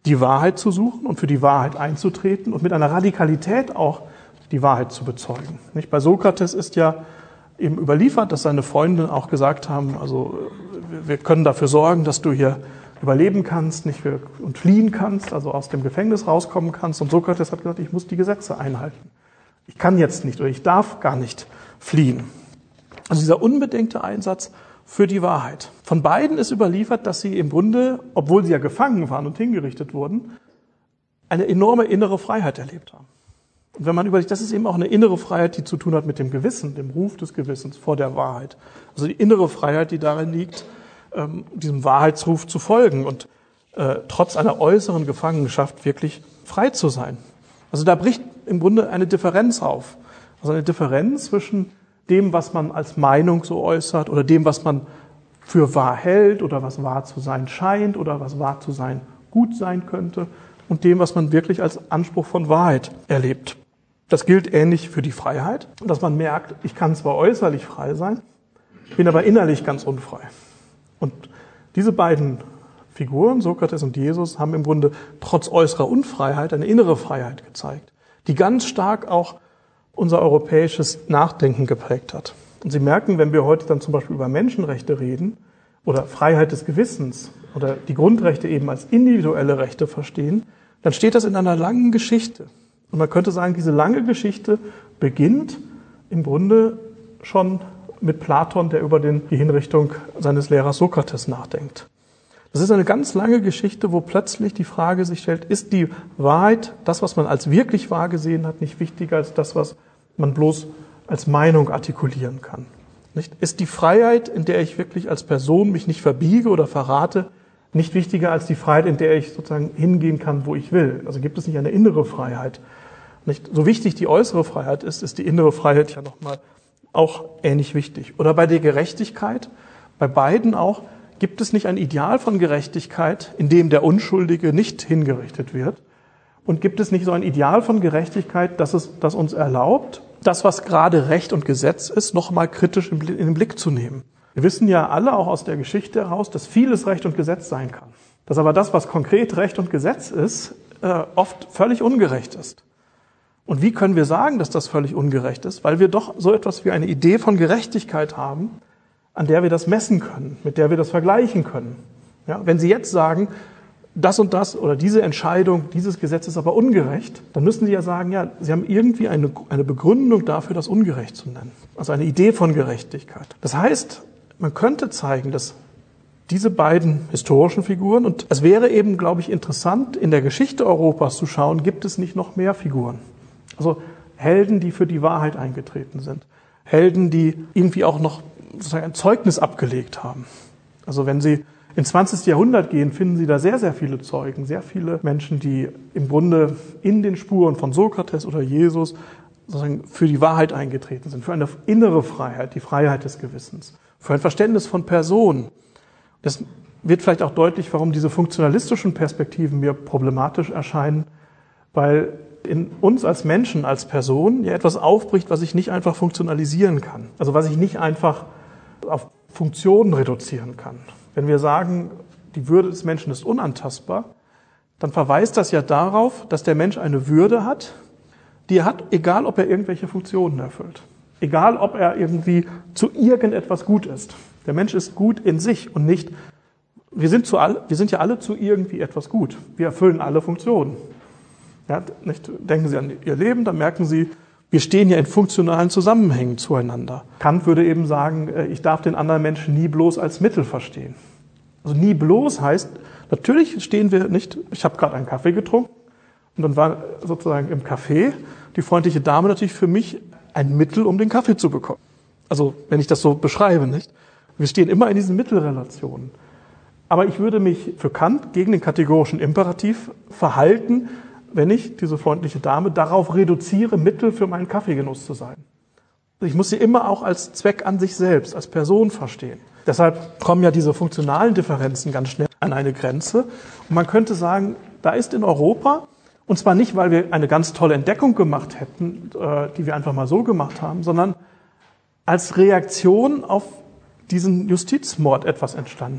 Speaker 2: die Wahrheit zu suchen und für die Wahrheit einzutreten und mit einer Radikalität auch die Wahrheit zu bezeugen. Nicht? Bei Sokrates ist ja eben überliefert, dass seine Freunde auch gesagt haben, also wir können dafür sorgen, dass du hier überleben kannst, nicht und fliehen kannst, also aus dem Gefängnis rauskommen kannst. Und Sokrates hat gesagt, ich muss die Gesetze einhalten. Ich kann jetzt nicht oder ich darf gar nicht fliehen. Also dieser unbedingte Einsatz für die Wahrheit. Von beiden ist überliefert, dass sie im Grunde, obwohl sie ja gefangen waren und hingerichtet wurden, eine enorme innere Freiheit erlebt haben. Und wenn man überlegt, das ist eben auch eine innere Freiheit, die zu tun hat mit dem Gewissen, dem Ruf des Gewissens vor der Wahrheit. Also die innere Freiheit, die darin liegt, ähm, diesem Wahrheitsruf zu folgen und äh, trotz einer äußeren Gefangenschaft wirklich frei zu sein. Also da bricht im Grunde eine Differenz auf. Also eine Differenz zwischen dem, was man als Meinung so äußert oder dem, was man für wahr hält oder was wahr zu sein scheint oder was wahr zu sein gut sein könnte und dem, was man wirklich als Anspruch von Wahrheit erlebt. Das gilt ähnlich für die Freiheit, dass man merkt, ich kann zwar äußerlich frei sein, bin aber innerlich ganz unfrei. Und diese beiden Figuren, Sokrates und Jesus, haben im Grunde trotz äußerer Unfreiheit eine innere Freiheit gezeigt, die ganz stark auch unser europäisches Nachdenken geprägt hat. Und Sie merken, wenn wir heute dann zum Beispiel über Menschenrechte reden oder Freiheit des Gewissens oder die Grundrechte eben als individuelle Rechte verstehen, dann steht das in einer langen Geschichte. Und man könnte sagen, diese lange Geschichte beginnt im Grunde schon mit Platon, der über den, die Hinrichtung seines Lehrers Sokrates nachdenkt. Das ist eine ganz lange Geschichte, wo plötzlich die Frage sich stellt, ist die Wahrheit, das, was man als wirklich wahr gesehen hat, nicht wichtiger als das, was man bloß als Meinung artikulieren kann? Nicht? Ist die Freiheit, in der ich wirklich als Person mich nicht verbiege oder verrate, nicht wichtiger als die Freiheit, in der ich sozusagen hingehen kann, wo ich will? Also gibt es nicht eine innere Freiheit? Nicht? So wichtig die äußere Freiheit ist, ist die innere Freiheit ja nochmal auch ähnlich wichtig. Oder bei der Gerechtigkeit, bei beiden auch, gibt es nicht ein Ideal von Gerechtigkeit, in dem der Unschuldige nicht hingerichtet wird? Und gibt es nicht so ein Ideal von Gerechtigkeit, das es, das uns erlaubt, das, was gerade Recht und Gesetz ist, nochmal kritisch in den Blick zu nehmen? Wir wissen ja alle auch aus der Geschichte heraus, dass vieles Recht und Gesetz sein kann. Dass aber das, was konkret Recht und Gesetz ist, oft völlig ungerecht ist. Und wie können wir sagen, dass das völlig ungerecht ist? Weil wir doch so etwas wie eine Idee von Gerechtigkeit haben, an der wir das messen können, mit der wir das vergleichen können. Ja, wenn Sie jetzt sagen, das und das oder diese Entscheidung, dieses Gesetz ist aber ungerecht, dann müssen Sie ja sagen, ja, Sie haben irgendwie eine, eine Begründung dafür, das ungerecht zu nennen. Also eine Idee von Gerechtigkeit. Das heißt, man könnte zeigen, dass diese beiden historischen Figuren, und es wäre eben, glaube ich, interessant, in der Geschichte Europas zu schauen, gibt es nicht noch mehr Figuren? Also Helden, die für die Wahrheit eingetreten sind. Helden, die irgendwie auch noch sozusagen ein Zeugnis abgelegt haben. Also wenn Sie ins zwanzigste Jahrhundert gehen, finden Sie da sehr, sehr viele Zeugen, sehr viele Menschen, die im Grunde in den Spuren von Sokrates oder Jesus sozusagen für die Wahrheit eingetreten sind, für eine innere Freiheit, die Freiheit des Gewissens, für ein Verständnis von Personen. Das wird vielleicht auch deutlich, warum diese funktionalistischen Perspektiven mir problematisch erscheinen, weil in uns als Menschen, als Personen ja etwas aufbricht, was ich nicht einfach funktionalisieren kann. Also was ich nicht einfach auf Funktionen reduzieren kann. Wenn wir sagen, die Würde des Menschen ist unantastbar, dann verweist das ja darauf, dass der Mensch eine Würde hat, die er hat, egal ob er irgendwelche Funktionen erfüllt. Egal ob er irgendwie zu irgendetwas gut ist. Der Mensch ist gut in sich und nicht, wir sind, zu all, wir sind ja alle zu irgendwie etwas gut. Wir erfüllen alle Funktionen. Ja, nicht, denken Sie an Ihr Leben, dann merken Sie, wir stehen ja in funktionalen Zusammenhängen zueinander. Kant würde eben sagen, ich darf den anderen Menschen nie bloß als Mittel verstehen. Also nie bloß heißt, natürlich stehen wir nicht, ich habe gerade einen Kaffee getrunken und dann war sozusagen im Café die freundliche Dame natürlich für mich ein Mittel, um den Kaffee zu bekommen. Also wenn ich das so beschreibe, nicht? Wir stehen immer in diesen Mittelrelationen. Aber ich würde mich für Kant gegen den kategorischen Imperativ verhalten, wenn ich, diese freundliche Dame, darauf reduziere, Mittel für meinen Kaffeegenuss zu sein. Ich muss sie immer auch als Zweck an sich selbst, als Person verstehen. Deshalb kommen ja diese funktionalen Differenzen ganz schnell an eine Grenze. Und man könnte sagen, da ist in Europa, und zwar nicht, weil wir eine ganz tolle Entdeckung gemacht hätten, die wir einfach mal so gemacht haben, sondern als Reaktion auf diesen Justizmord etwas entstanden.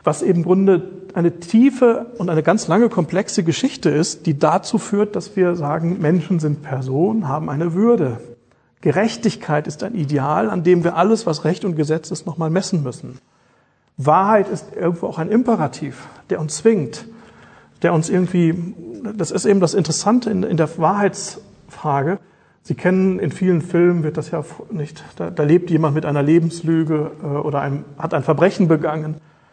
Speaker 2: was eben im Grunde eine tiefe und eine ganz lange komplexe Geschichte ist, die dazu führt, dass wir sagen, Menschen sind Personen, haben eine Würde. Gerechtigkeit ist ein Ideal, an dem wir alles, was Recht und Gesetz ist, nochmal messen müssen. Wahrheit ist irgendwo auch ein Imperativ, der uns zwingt, der uns irgendwie, das ist eben das Interessante in, in der Wahrheitsfrage. Sie kennen, in vielen Filmen wird das ja nicht, da, da lebt jemand mit einer Lebenslüge äh, oder einem, hat ein Verbrechen begangen.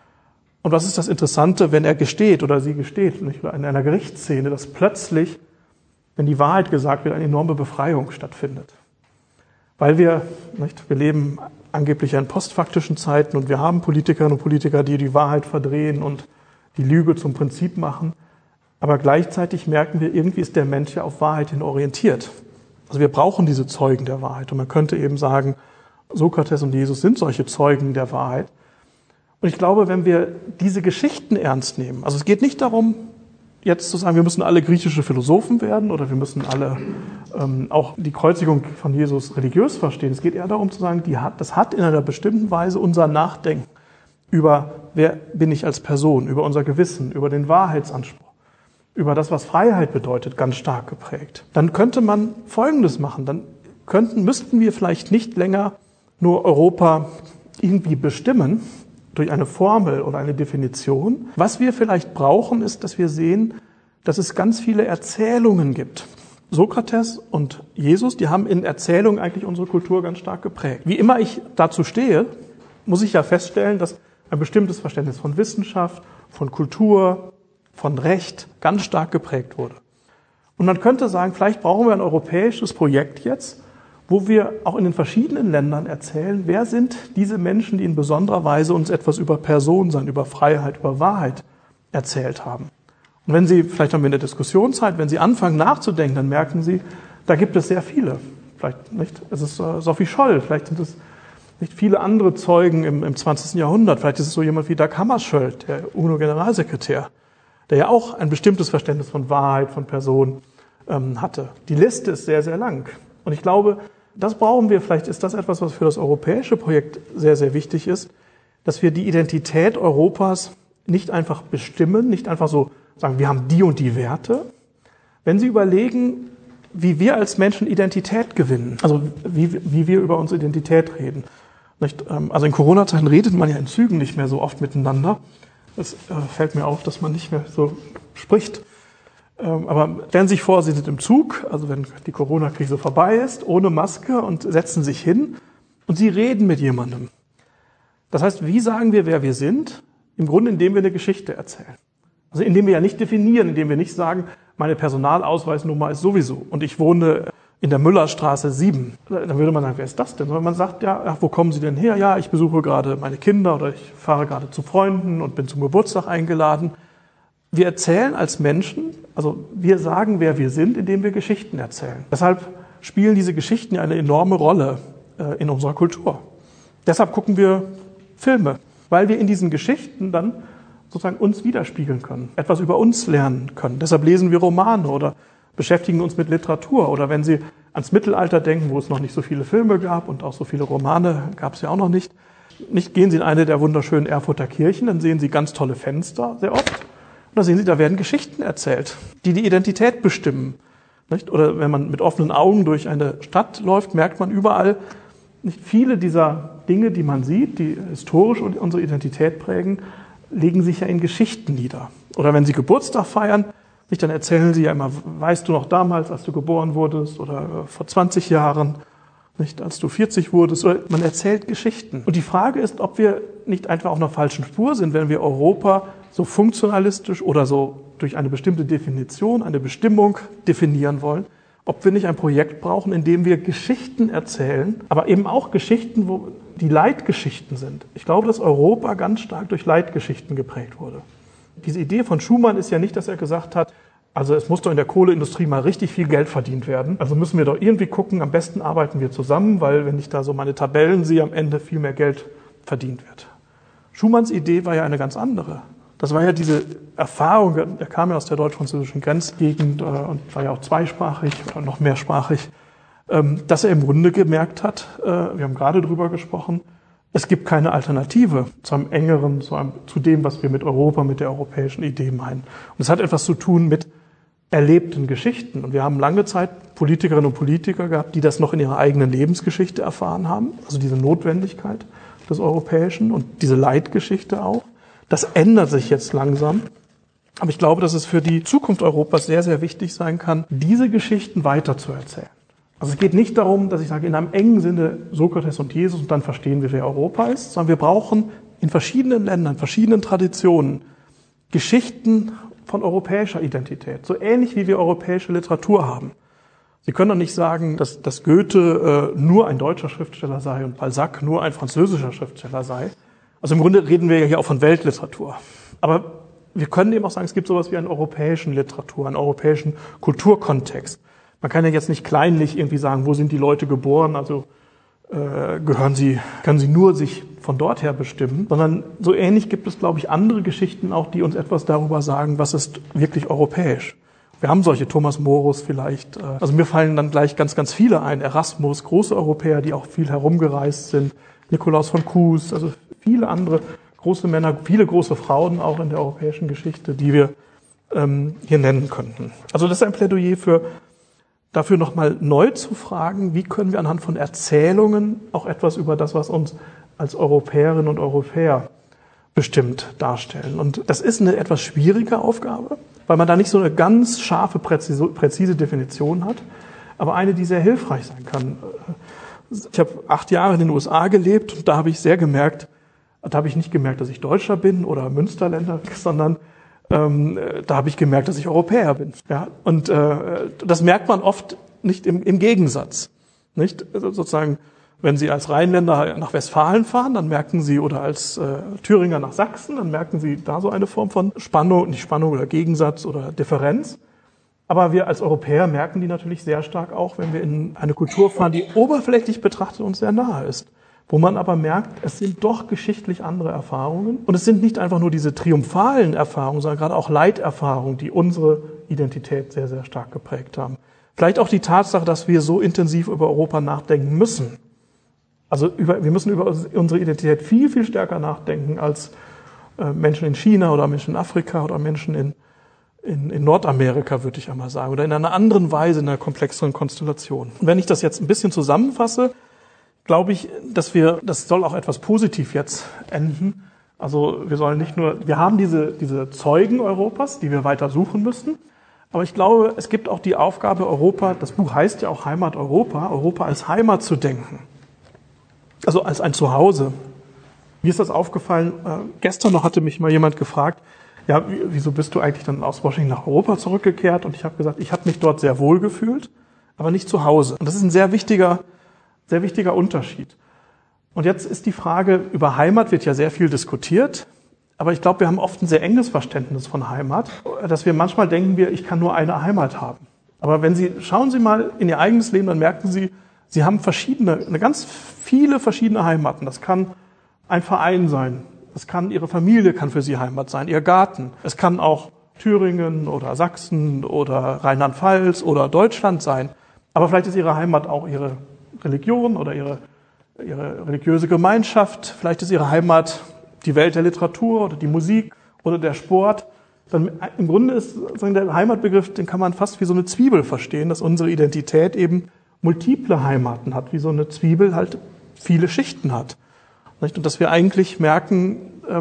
Speaker 2: Und was ist das Interessante, wenn er gesteht oder sie gesteht, nicht, oder in einer Gerichtsszene, dass plötzlich, wenn die Wahrheit gesagt wird, eine enorme Befreiung stattfindet. Weil wir, nicht, wir leben angeblich in postfaktischen Zeiten und wir haben Politikerinnen und Politiker, die die Wahrheit verdrehen und die Lüge zum Prinzip machen. Aber gleichzeitig merken wir, irgendwie ist der Mensch ja auf Wahrheit hin orientiert. Also wir brauchen diese Zeugen der Wahrheit. Und man könnte eben sagen, Sokrates und Jesus sind solche Zeugen der Wahrheit. Und ich glaube, wenn wir diese Geschichten ernst nehmen, also es geht nicht darum, jetzt zu sagen, wir müssen alle griechische Philosophen werden oder wir müssen alle ähm, auch die Kreuzigung von Jesus religiös verstehen. Es geht eher darum zu sagen, die hat, das hat in einer bestimmten Weise unser Nachdenken über, wer bin ich als Person, über unser Gewissen, über den Wahrheitsanspruch, über das, was Freiheit bedeutet, ganz stark geprägt. Dann könnte man Folgendes machen. Dann könnten, müssten wir vielleicht nicht länger nur Europa irgendwie bestimmen, durch eine Formel oder eine Definition. Was wir vielleicht brauchen, ist, dass wir sehen, dass es ganz viele Erzählungen gibt. Sokrates und Jesus, die haben in Erzählungen eigentlich unsere Kultur ganz stark geprägt. Wie immer ich dazu stehe, muss ich ja feststellen, dass ein bestimmtes Verständnis von Wissenschaft, von Kultur, von Recht ganz stark geprägt wurde. Und man könnte sagen, vielleicht brauchen wir ein europäisches Projekt jetzt, wo wir auch in den verschiedenen Ländern erzählen, wer sind diese Menschen, die in besonderer Weise uns etwas über Personensein, über Freiheit, über Wahrheit erzählt haben. Und wenn Sie, vielleicht haben wir in der Diskussionszeit, wenn Sie anfangen nachzudenken, dann merken Sie, da gibt es sehr viele. Vielleicht nicht, es ist äh, Sophie Scholl, vielleicht sind es nicht viele andere Zeugen im, im zwanzigsten Jahrhundert, vielleicht ist es so jemand wie Dag Hammarskjöld, der UNO-Generalsekretär, der ja auch ein bestimmtes Verständnis von Wahrheit, von Person ähm, hatte. Die Liste ist sehr, sehr lang. Und ich glaube, das brauchen wir, vielleicht ist das etwas, was für das europäische Projekt sehr, sehr wichtig ist, dass wir die Identität Europas nicht einfach bestimmen, nicht einfach so sagen, wir haben die und die Werte. Wenn Sie überlegen, wie wir als Menschen Identität gewinnen, also wie, wie wir über unsere Identität reden. Nicht? Also in Corona-Zeiten redet man ja in Zügen nicht mehr so oft miteinander. Es fällt mir auf, dass man nicht mehr so spricht. Aber stellen Sie sich vor, Sie sind im Zug, also wenn die Corona-Krise vorbei ist, ohne Maske und setzen sich hin und Sie reden mit jemandem. Das heißt, wie sagen wir, wer wir sind? Im Grunde, indem wir eine Geschichte erzählen. Also indem wir ja nicht definieren, indem wir nicht sagen, meine Personalausweisnummer ist sowieso und ich wohne in der Müllerstraße sieben. Dann würde man sagen, wer ist das denn? Sondern man sagt, ja, ach, wo kommen Sie denn her? Ja, ich besuche gerade meine Kinder oder ich fahre gerade zu Freunden und bin zum Geburtstag eingeladen. Wir erzählen als Menschen, also wir sagen, wer wir sind, indem wir Geschichten erzählen. Deshalb spielen diese Geschichten eine enorme Rolle äh, in unserer Kultur. Deshalb gucken wir Filme, weil wir in diesen Geschichten dann sozusagen uns widerspiegeln können, etwas über uns lernen können. Deshalb lesen wir Romane oder beschäftigen uns mit Literatur. Oder wenn Sie ans Mittelalter denken, wo es noch nicht so viele Filme gab und auch so viele Romane gab es ja auch noch nicht, nicht gehen Sie in eine der wunderschönen Erfurter Kirchen, dann sehen Sie ganz tolle Fenster, sehr oft. Und da sehen Sie, da werden Geschichten erzählt, die die Identität bestimmen. Nicht? Oder wenn man mit offenen Augen durch eine Stadt läuft, merkt man überall, nicht viele dieser Dinge, die man sieht, die historisch unsere Identität prägen, legen sich ja in Geschichten nieder. Oder wenn Sie Geburtstag feiern, nicht, dann erzählen Sie ja immer, weißt du noch damals, als du geboren wurdest oder vor zwanzig Jahren, nicht, als du vierzig wurdest. Oder man erzählt Geschichten. Und die Frage ist, ob wir nicht einfach auf einer falschen Spur sind, wenn wir Europa so funktionalistisch oder so durch eine bestimmte Definition, eine Bestimmung definieren wollen, ob wir nicht ein Projekt brauchen, in dem wir Geschichten erzählen, aber eben auch Geschichten, wo die Leitgeschichten sind. Ich glaube, dass Europa ganz stark durch Leitgeschichten geprägt wurde. Diese Idee von Schuman ist ja nicht, dass er gesagt hat, also es muss doch in der Kohleindustrie mal richtig viel Geld verdient werden. Also müssen wir doch irgendwie gucken, am besten arbeiten wir zusammen, weil wenn ich da so meine Tabellen sehe, am Ende viel mehr Geld verdient wird. Schumans Idee war ja eine ganz andere. Das war ja diese Erfahrung, er kam ja aus der deutsch-französischen Grenzgegend und war ja auch zweisprachig oder noch mehrsprachig, dass er im Grunde gemerkt hat, wir haben gerade drüber gesprochen, es gibt keine Alternative zu einem engeren, zu, einem, zu dem, was wir mit Europa, mit der europäischen Idee meinen. Und es hat etwas zu tun mit erlebten Geschichten. Und wir haben lange Zeit Politikerinnen und Politiker gehabt, die das noch in ihrer eigenen Lebensgeschichte erfahren haben. Also diese Notwendigkeit des Europäischen und diese Leitgeschichte auch. Das ändert sich jetzt langsam. Aber ich glaube, dass es für die Zukunft Europas sehr, sehr wichtig sein kann, diese Geschichten weiterzuerzählen. Also es geht nicht darum, dass ich sage, in einem engen Sinne Sokrates und Jesus und dann verstehen wir, wer Europa ist, sondern wir brauchen in verschiedenen Ländern, verschiedenen Traditionen Geschichten von europäischer Identität, so ähnlich wie wir europäische Literatur haben. Sie können doch nicht sagen, dass, dass Goethe äh, nur ein deutscher Schriftsteller sei und Balzac nur ein französischer Schriftsteller sei. Also im Grunde reden wir ja hier auch von Weltliteratur. Aber wir können eben auch sagen, es gibt sowas wie einen europäischen Literatur, einen europäischen Kulturkontext. Man kann ja jetzt nicht kleinlich irgendwie sagen, wo sind die Leute geboren, also äh, gehören sie, können sie nur sich von dort her bestimmen, sondern so ähnlich gibt es, glaube ich, andere Geschichten auch, die uns etwas darüber sagen, was ist wirklich europäisch. Wir haben solche, Thomas Morus vielleicht, äh, also mir fallen dann gleich ganz, ganz viele ein, Erasmus, große Europäer, die auch viel herumgereist sind, Nikolaus von Kues, also viele andere große Männer, viele große Frauen auch in der europäischen Geschichte, die wir ähm, hier nennen könnten. Also das ist ein Plädoyer für dafür nochmal neu zu fragen, wie können wir anhand von Erzählungen auch etwas über das, was uns als Europäerinnen und Europäer bestimmt, darstellen. Und das ist eine etwas schwierige Aufgabe, weil man da nicht so eine ganz scharfe, präzise, präzise Definition hat, aber eine, die sehr hilfreich sein kann. Ich habe acht Jahre in den U S A gelebt und da habe ich sehr gemerkt, da habe ich nicht gemerkt, dass ich Deutscher bin oder Münsterländer, sondern ähm, da habe ich gemerkt, dass ich Europäer bin. Ja? Und äh, das merkt man oft nicht im, im Gegensatz. Nicht? Also sozusagen, wenn Sie als Rheinländer nach Westfalen fahren, dann merken Sie, oder als äh, Thüringer nach Sachsen, dann merken Sie da so eine Form von Spannung, nicht Spannung oder Gegensatz oder Differenz. Aber wir als Europäer merken die natürlich sehr stark auch, wenn wir in eine Kultur fahren, die oberflächlich betrachtet uns sehr nahe ist. Wo man aber merkt, es sind doch geschichtlich andere Erfahrungen. Und es sind nicht einfach nur diese triumphalen Erfahrungen, sondern gerade auch Leiterfahrungen, die unsere Identität sehr, sehr stark geprägt haben. Vielleicht auch die Tatsache, dass wir so intensiv über Europa nachdenken müssen. Also über, wir müssen über unsere Identität viel, viel stärker nachdenken als äh, Menschen in China oder Menschen in Afrika oder Menschen in, in, in Nordamerika, würde ich einmal sagen. Oder in einer anderen Weise, in einer komplexeren Konstellation. Und wenn ich das jetzt ein bisschen zusammenfasse, glaube ich, dass wir, das soll auch etwas positiv jetzt enden. Also wir sollen nicht nur, wir haben diese, diese Zeugen Europas, die wir weiter suchen müssen. Aber ich glaube, es gibt auch die Aufgabe Europa, das Buch heißt ja auch Heimat Europa, Europa als Heimat zu denken. Also als ein Zuhause. Mir ist das aufgefallen, äh, gestern noch hatte mich mal jemand gefragt, ja, wieso bist du eigentlich dann aus Washington nach Europa zurückgekehrt? Und ich habe gesagt, ich habe mich dort sehr wohl gefühlt, aber nicht zu Hause. Und das ist ein sehr wichtiger Sehr wichtiger Unterschied. Und jetzt ist die Frage, über Heimat wird ja sehr viel diskutiert, aber ich glaube, wir haben oft ein sehr enges Verständnis von Heimat, dass wir manchmal denken, wir, ich kann nur eine Heimat haben. Aber wenn Sie, schauen Sie mal in Ihr eigenes Leben, dann merken Sie, Sie haben verschiedene, eine ganz viele verschiedene Heimaten. Das kann ein Verein sein, es kann Ihre Familie kann für Sie Heimat sein, Ihr Garten. Es kann auch Thüringen oder Sachsen oder Rheinland-Pfalz oder Deutschland sein. Aber vielleicht ist Ihre Heimat auch Ihre Religion oder ihre, ihre religiöse Gemeinschaft, vielleicht ist ihre Heimat die Welt der Literatur oder die Musik oder der Sport. Dann im Grunde ist sozusagen der Heimatbegriff, den kann man fast wie so eine Zwiebel verstehen, dass unsere Identität eben multiple Heimaten hat, wie so eine Zwiebel halt viele Schichten hat. Und dass wir eigentlich merken,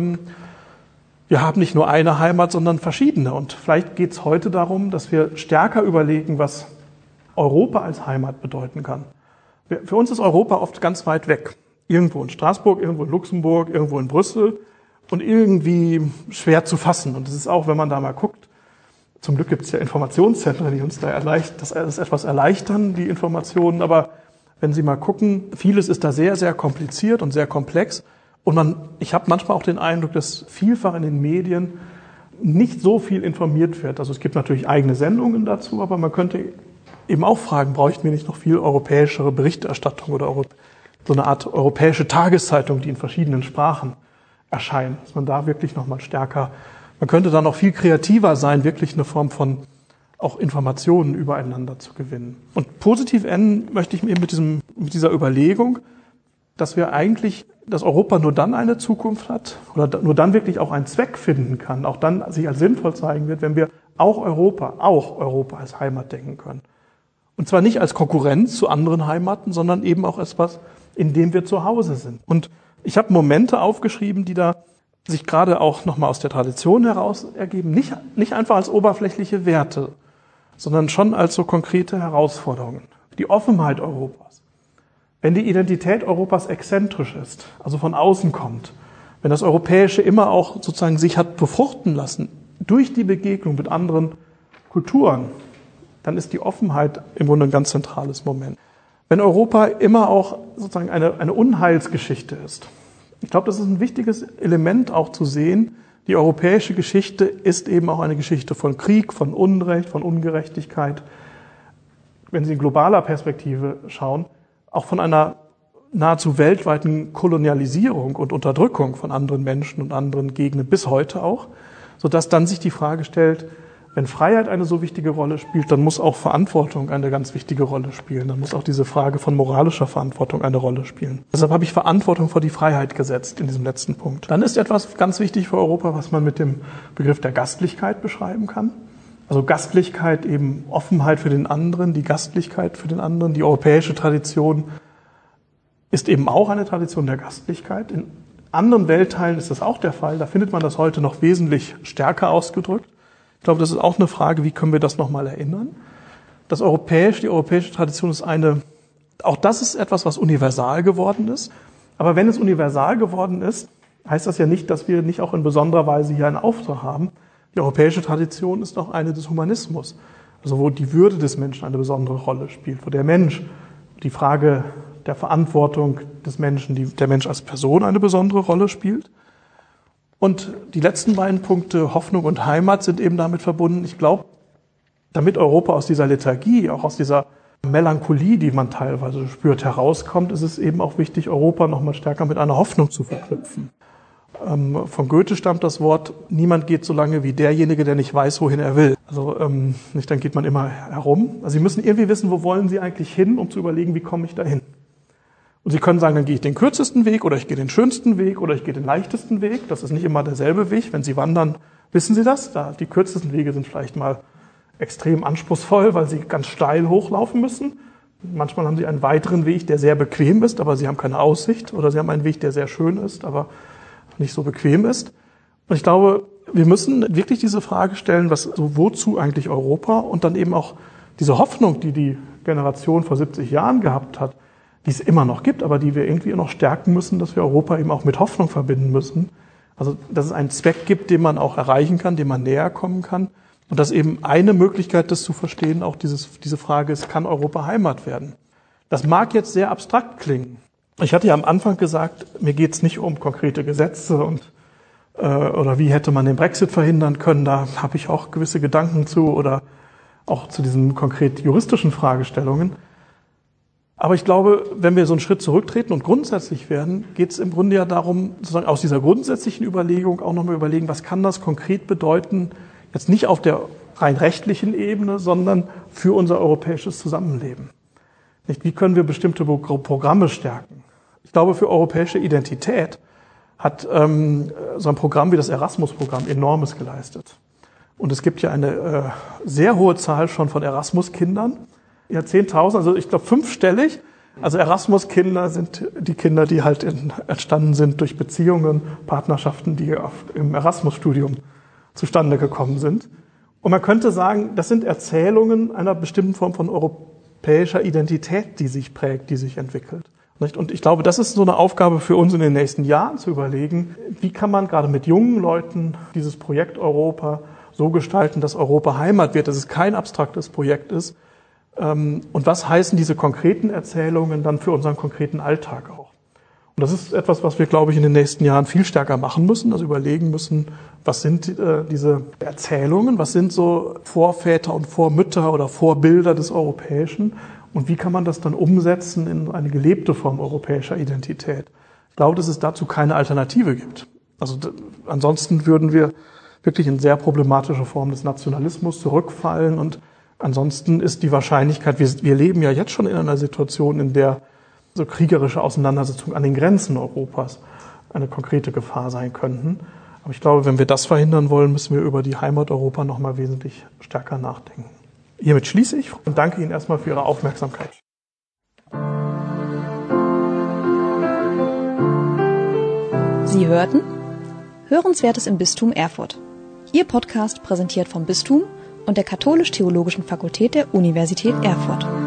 Speaker 2: wir haben nicht nur eine Heimat, sondern verschiedene. Und vielleicht geht es heute darum, dass wir stärker überlegen, was Europa als Heimat bedeuten kann. Für uns ist Europa oft ganz weit weg. Irgendwo in Straßburg, irgendwo in Luxemburg, irgendwo in Brüssel und irgendwie schwer zu fassen. Und das ist auch, wenn man da mal guckt, zum Glück gibt es ja Informationszentren, die uns da erleicht, das, das etwas erleichtern, die Informationen. Aber wenn Sie mal gucken, vieles ist da sehr, sehr kompliziert und sehr komplex. Und man, ich habe manchmal auch den Eindruck, dass vielfach in den Medien nicht so viel informiert wird. Also es gibt natürlich eigene Sendungen dazu, aber man könnte eben auch fragen, bräuchten wir nicht noch viel europäischere Berichterstattung oder so eine Art europäische Tageszeitung, die in verschiedenen Sprachen erscheint, dass man da wirklich noch mal stärker, man könnte da noch viel kreativer sein, wirklich eine Form von auch Informationen übereinander zu gewinnen. Und positiv enden möchte ich eben mit diesem, mit dieser Überlegung, dass wir eigentlich, dass Europa nur dann eine Zukunft hat oder nur dann wirklich auch einen Zweck finden kann, auch dann sich als sinnvoll zeigen wird, wenn wir auch Europa, auch Europa als Heimat denken können. Und zwar nicht als Konkurrenz zu anderen Heimaten, sondern eben auch als was, in dem wir zu Hause sind. Und ich habe Momente aufgeschrieben, die da sich gerade auch nochmal aus der Tradition heraus ergeben, nicht, nicht einfach als oberflächliche Werte, sondern schon als so konkrete Herausforderungen. Die Offenheit Europas. Wenn die Identität Europas exzentrisch ist, also von außen kommt, wenn das Europäische immer auch sozusagen sich hat befruchten lassen durch die Begegnung mit anderen Kulturen, dann ist die Offenheit im Grunde ein ganz zentrales Moment. Wenn Europa immer auch sozusagen eine, eine Unheilsgeschichte ist, ich glaube, das ist ein wichtiges Element auch zu sehen, die europäische Geschichte ist eben auch eine Geschichte von Krieg, von Unrecht, von Ungerechtigkeit. Wenn Sie in globaler Perspektive schauen, auch von einer nahezu weltweiten Kolonialisierung und Unterdrückung von anderen Menschen und anderen Gegenden bis heute auch, sodass dann sich die Frage stellt, wenn Freiheit eine so wichtige Rolle spielt, dann muss auch Verantwortung eine ganz wichtige Rolle spielen. Dann muss auch diese Frage von moralischer Verantwortung eine Rolle spielen. Deshalb habe ich Verantwortung vor die Freiheit gesetzt in diesem letzten Punkt. Dann ist etwas ganz wichtig für Europa, was man mit dem Begriff der Gastlichkeit beschreiben kann. Also Gastlichkeit, eben Offenheit für den anderen, die Gastlichkeit für den anderen. Die europäische Tradition ist eben auch eine Tradition der Gastlichkeit. In anderen Weltteilen ist das auch der Fall. Da findet man das heute noch wesentlich stärker ausgedrückt. Ich glaube, das ist auch eine Frage, wie können wir das nochmal erinnern? Das Europäische, die europäische Tradition ist eine, auch das ist etwas, was universal geworden ist. Aber wenn es universal geworden ist, heißt das ja nicht, dass wir nicht auch in besonderer Weise hier einen Auftrag haben. Die europäische Tradition ist auch eine des Humanismus, also wo die Würde des Menschen eine besondere Rolle spielt, wo der Mensch, die Frage der Verantwortung des Menschen, die, der Mensch als Person eine besondere Rolle spielt. Und die letzten beiden Punkte, Hoffnung und Heimat, sind eben damit verbunden. Ich glaube, damit Europa aus dieser Lethargie, auch aus dieser Melancholie, die man teilweise spürt, herauskommt, ist es eben auch wichtig, Europa noch mal stärker mit einer Hoffnung zu verknüpfen. Ähm, von Goethe stammt das Wort, niemand geht so lange wie derjenige, der nicht weiß, wohin er will. Also ähm, nicht, dann geht man immer herum. Also Sie müssen irgendwie wissen, wo wollen Sie eigentlich hin, um zu überlegen, wie komme ich dahin. Und Sie können sagen, dann gehe ich den kürzesten Weg oder ich gehe den schönsten Weg oder ich gehe den leichtesten Weg. Das ist nicht immer derselbe Weg. Wenn Sie wandern, wissen Sie das. Da die kürzesten Wege sind vielleicht mal extrem anspruchsvoll, weil Sie ganz steil hochlaufen müssen. Manchmal haben Sie einen weiteren Weg, der sehr bequem ist, aber Sie haben keine Aussicht. Oder Sie haben einen Weg, der sehr schön ist, aber nicht so bequem ist. Und ich glaube, wir müssen wirklich diese Frage stellen, was, so wozu eigentlich Europa? Und dann eben auch diese Hoffnung, die die Generation vor siebzig Jahren gehabt hat, die es immer noch gibt, aber die wir irgendwie noch stärken müssen, dass wir Europa eben auch mit Hoffnung verbinden müssen. Also, dass es einen Zweck gibt, den man auch erreichen kann, dem man näher kommen kann. Und dass eben eine Möglichkeit, das zu verstehen, auch dieses, diese Frage ist, kann Europa Heimat werden? Das mag jetzt sehr abstrakt klingen. Ich hatte ja am Anfang gesagt, mir geht es nicht um konkrete Gesetze und äh, oder wie hätte man den Brexit verhindern können. Da habe ich auch gewisse Gedanken zu oder auch zu diesen konkret juristischen Fragestellungen. Aber ich glaube, wenn wir so einen Schritt zurücktreten und grundsätzlich werden, geht es im Grunde ja darum, sozusagen aus dieser grundsätzlichen Überlegung auch nochmal überlegen, was kann das konkret bedeuten, jetzt nicht auf der rein rechtlichen Ebene, sondern für unser europäisches Zusammenleben. Nicht, wie können wir bestimmte Programme stärken? Ich glaube, für europäische Identität hat ähm, so ein Programm wie das Erasmus-Programm Enormes geleistet. Und es gibt ja eine äh, sehr hohe Zahl schon von Erasmus-Kindern. Ja, zehntausend, also ich glaube fünfstellig. Also Erasmus-Kinder sind die Kinder, die halt in, entstanden sind durch Beziehungen, Partnerschaften, die auf, im Erasmus-Studium zustande gekommen sind. Und man könnte sagen, das sind Erzählungen einer bestimmten Form von europäischer Identität, die sich prägt, die sich entwickelt. Und ich glaube, das ist so eine Aufgabe für uns in den nächsten Jahren zu überlegen, wie kann man gerade mit jungen Leuten dieses Projekt Europa so gestalten, dass Europa Heimat wird, dass es kein abstraktes Projekt ist. Und was heißen diese konkreten Erzählungen dann für unseren konkreten Alltag auch? Und das ist etwas, was wir, glaube ich, in den nächsten Jahren viel stärker machen müssen, also überlegen müssen, was sind äh, diese Erzählungen, was sind so Vorväter und Vormütter oder Vorbilder des Europäischen und wie kann man das dann umsetzen in eine gelebte Form europäischer Identität? Ich glaube, dass es dazu keine Alternative gibt. Also d- ansonsten würden wir wirklich in sehr problematische Formen des Nationalismus zurückfallen und ansonsten ist die Wahrscheinlichkeit, wir, wir leben ja jetzt schon in einer Situation, in der so kriegerische Auseinandersetzungen an den Grenzen Europas eine konkrete Gefahr sein könnten. Aber ich glaube, wenn wir das verhindern wollen, müssen wir über die Heimat Europa noch mal wesentlich stärker nachdenken. Hiermit schließe ich und danke Ihnen erstmal für Ihre Aufmerksamkeit.
Speaker 1: Sie hörten Hörenswertes im Bistum Erfurt. Ihr Podcast präsentiert vom Bistum und der Katholisch-Theologischen Fakultät der Universität Erfurt.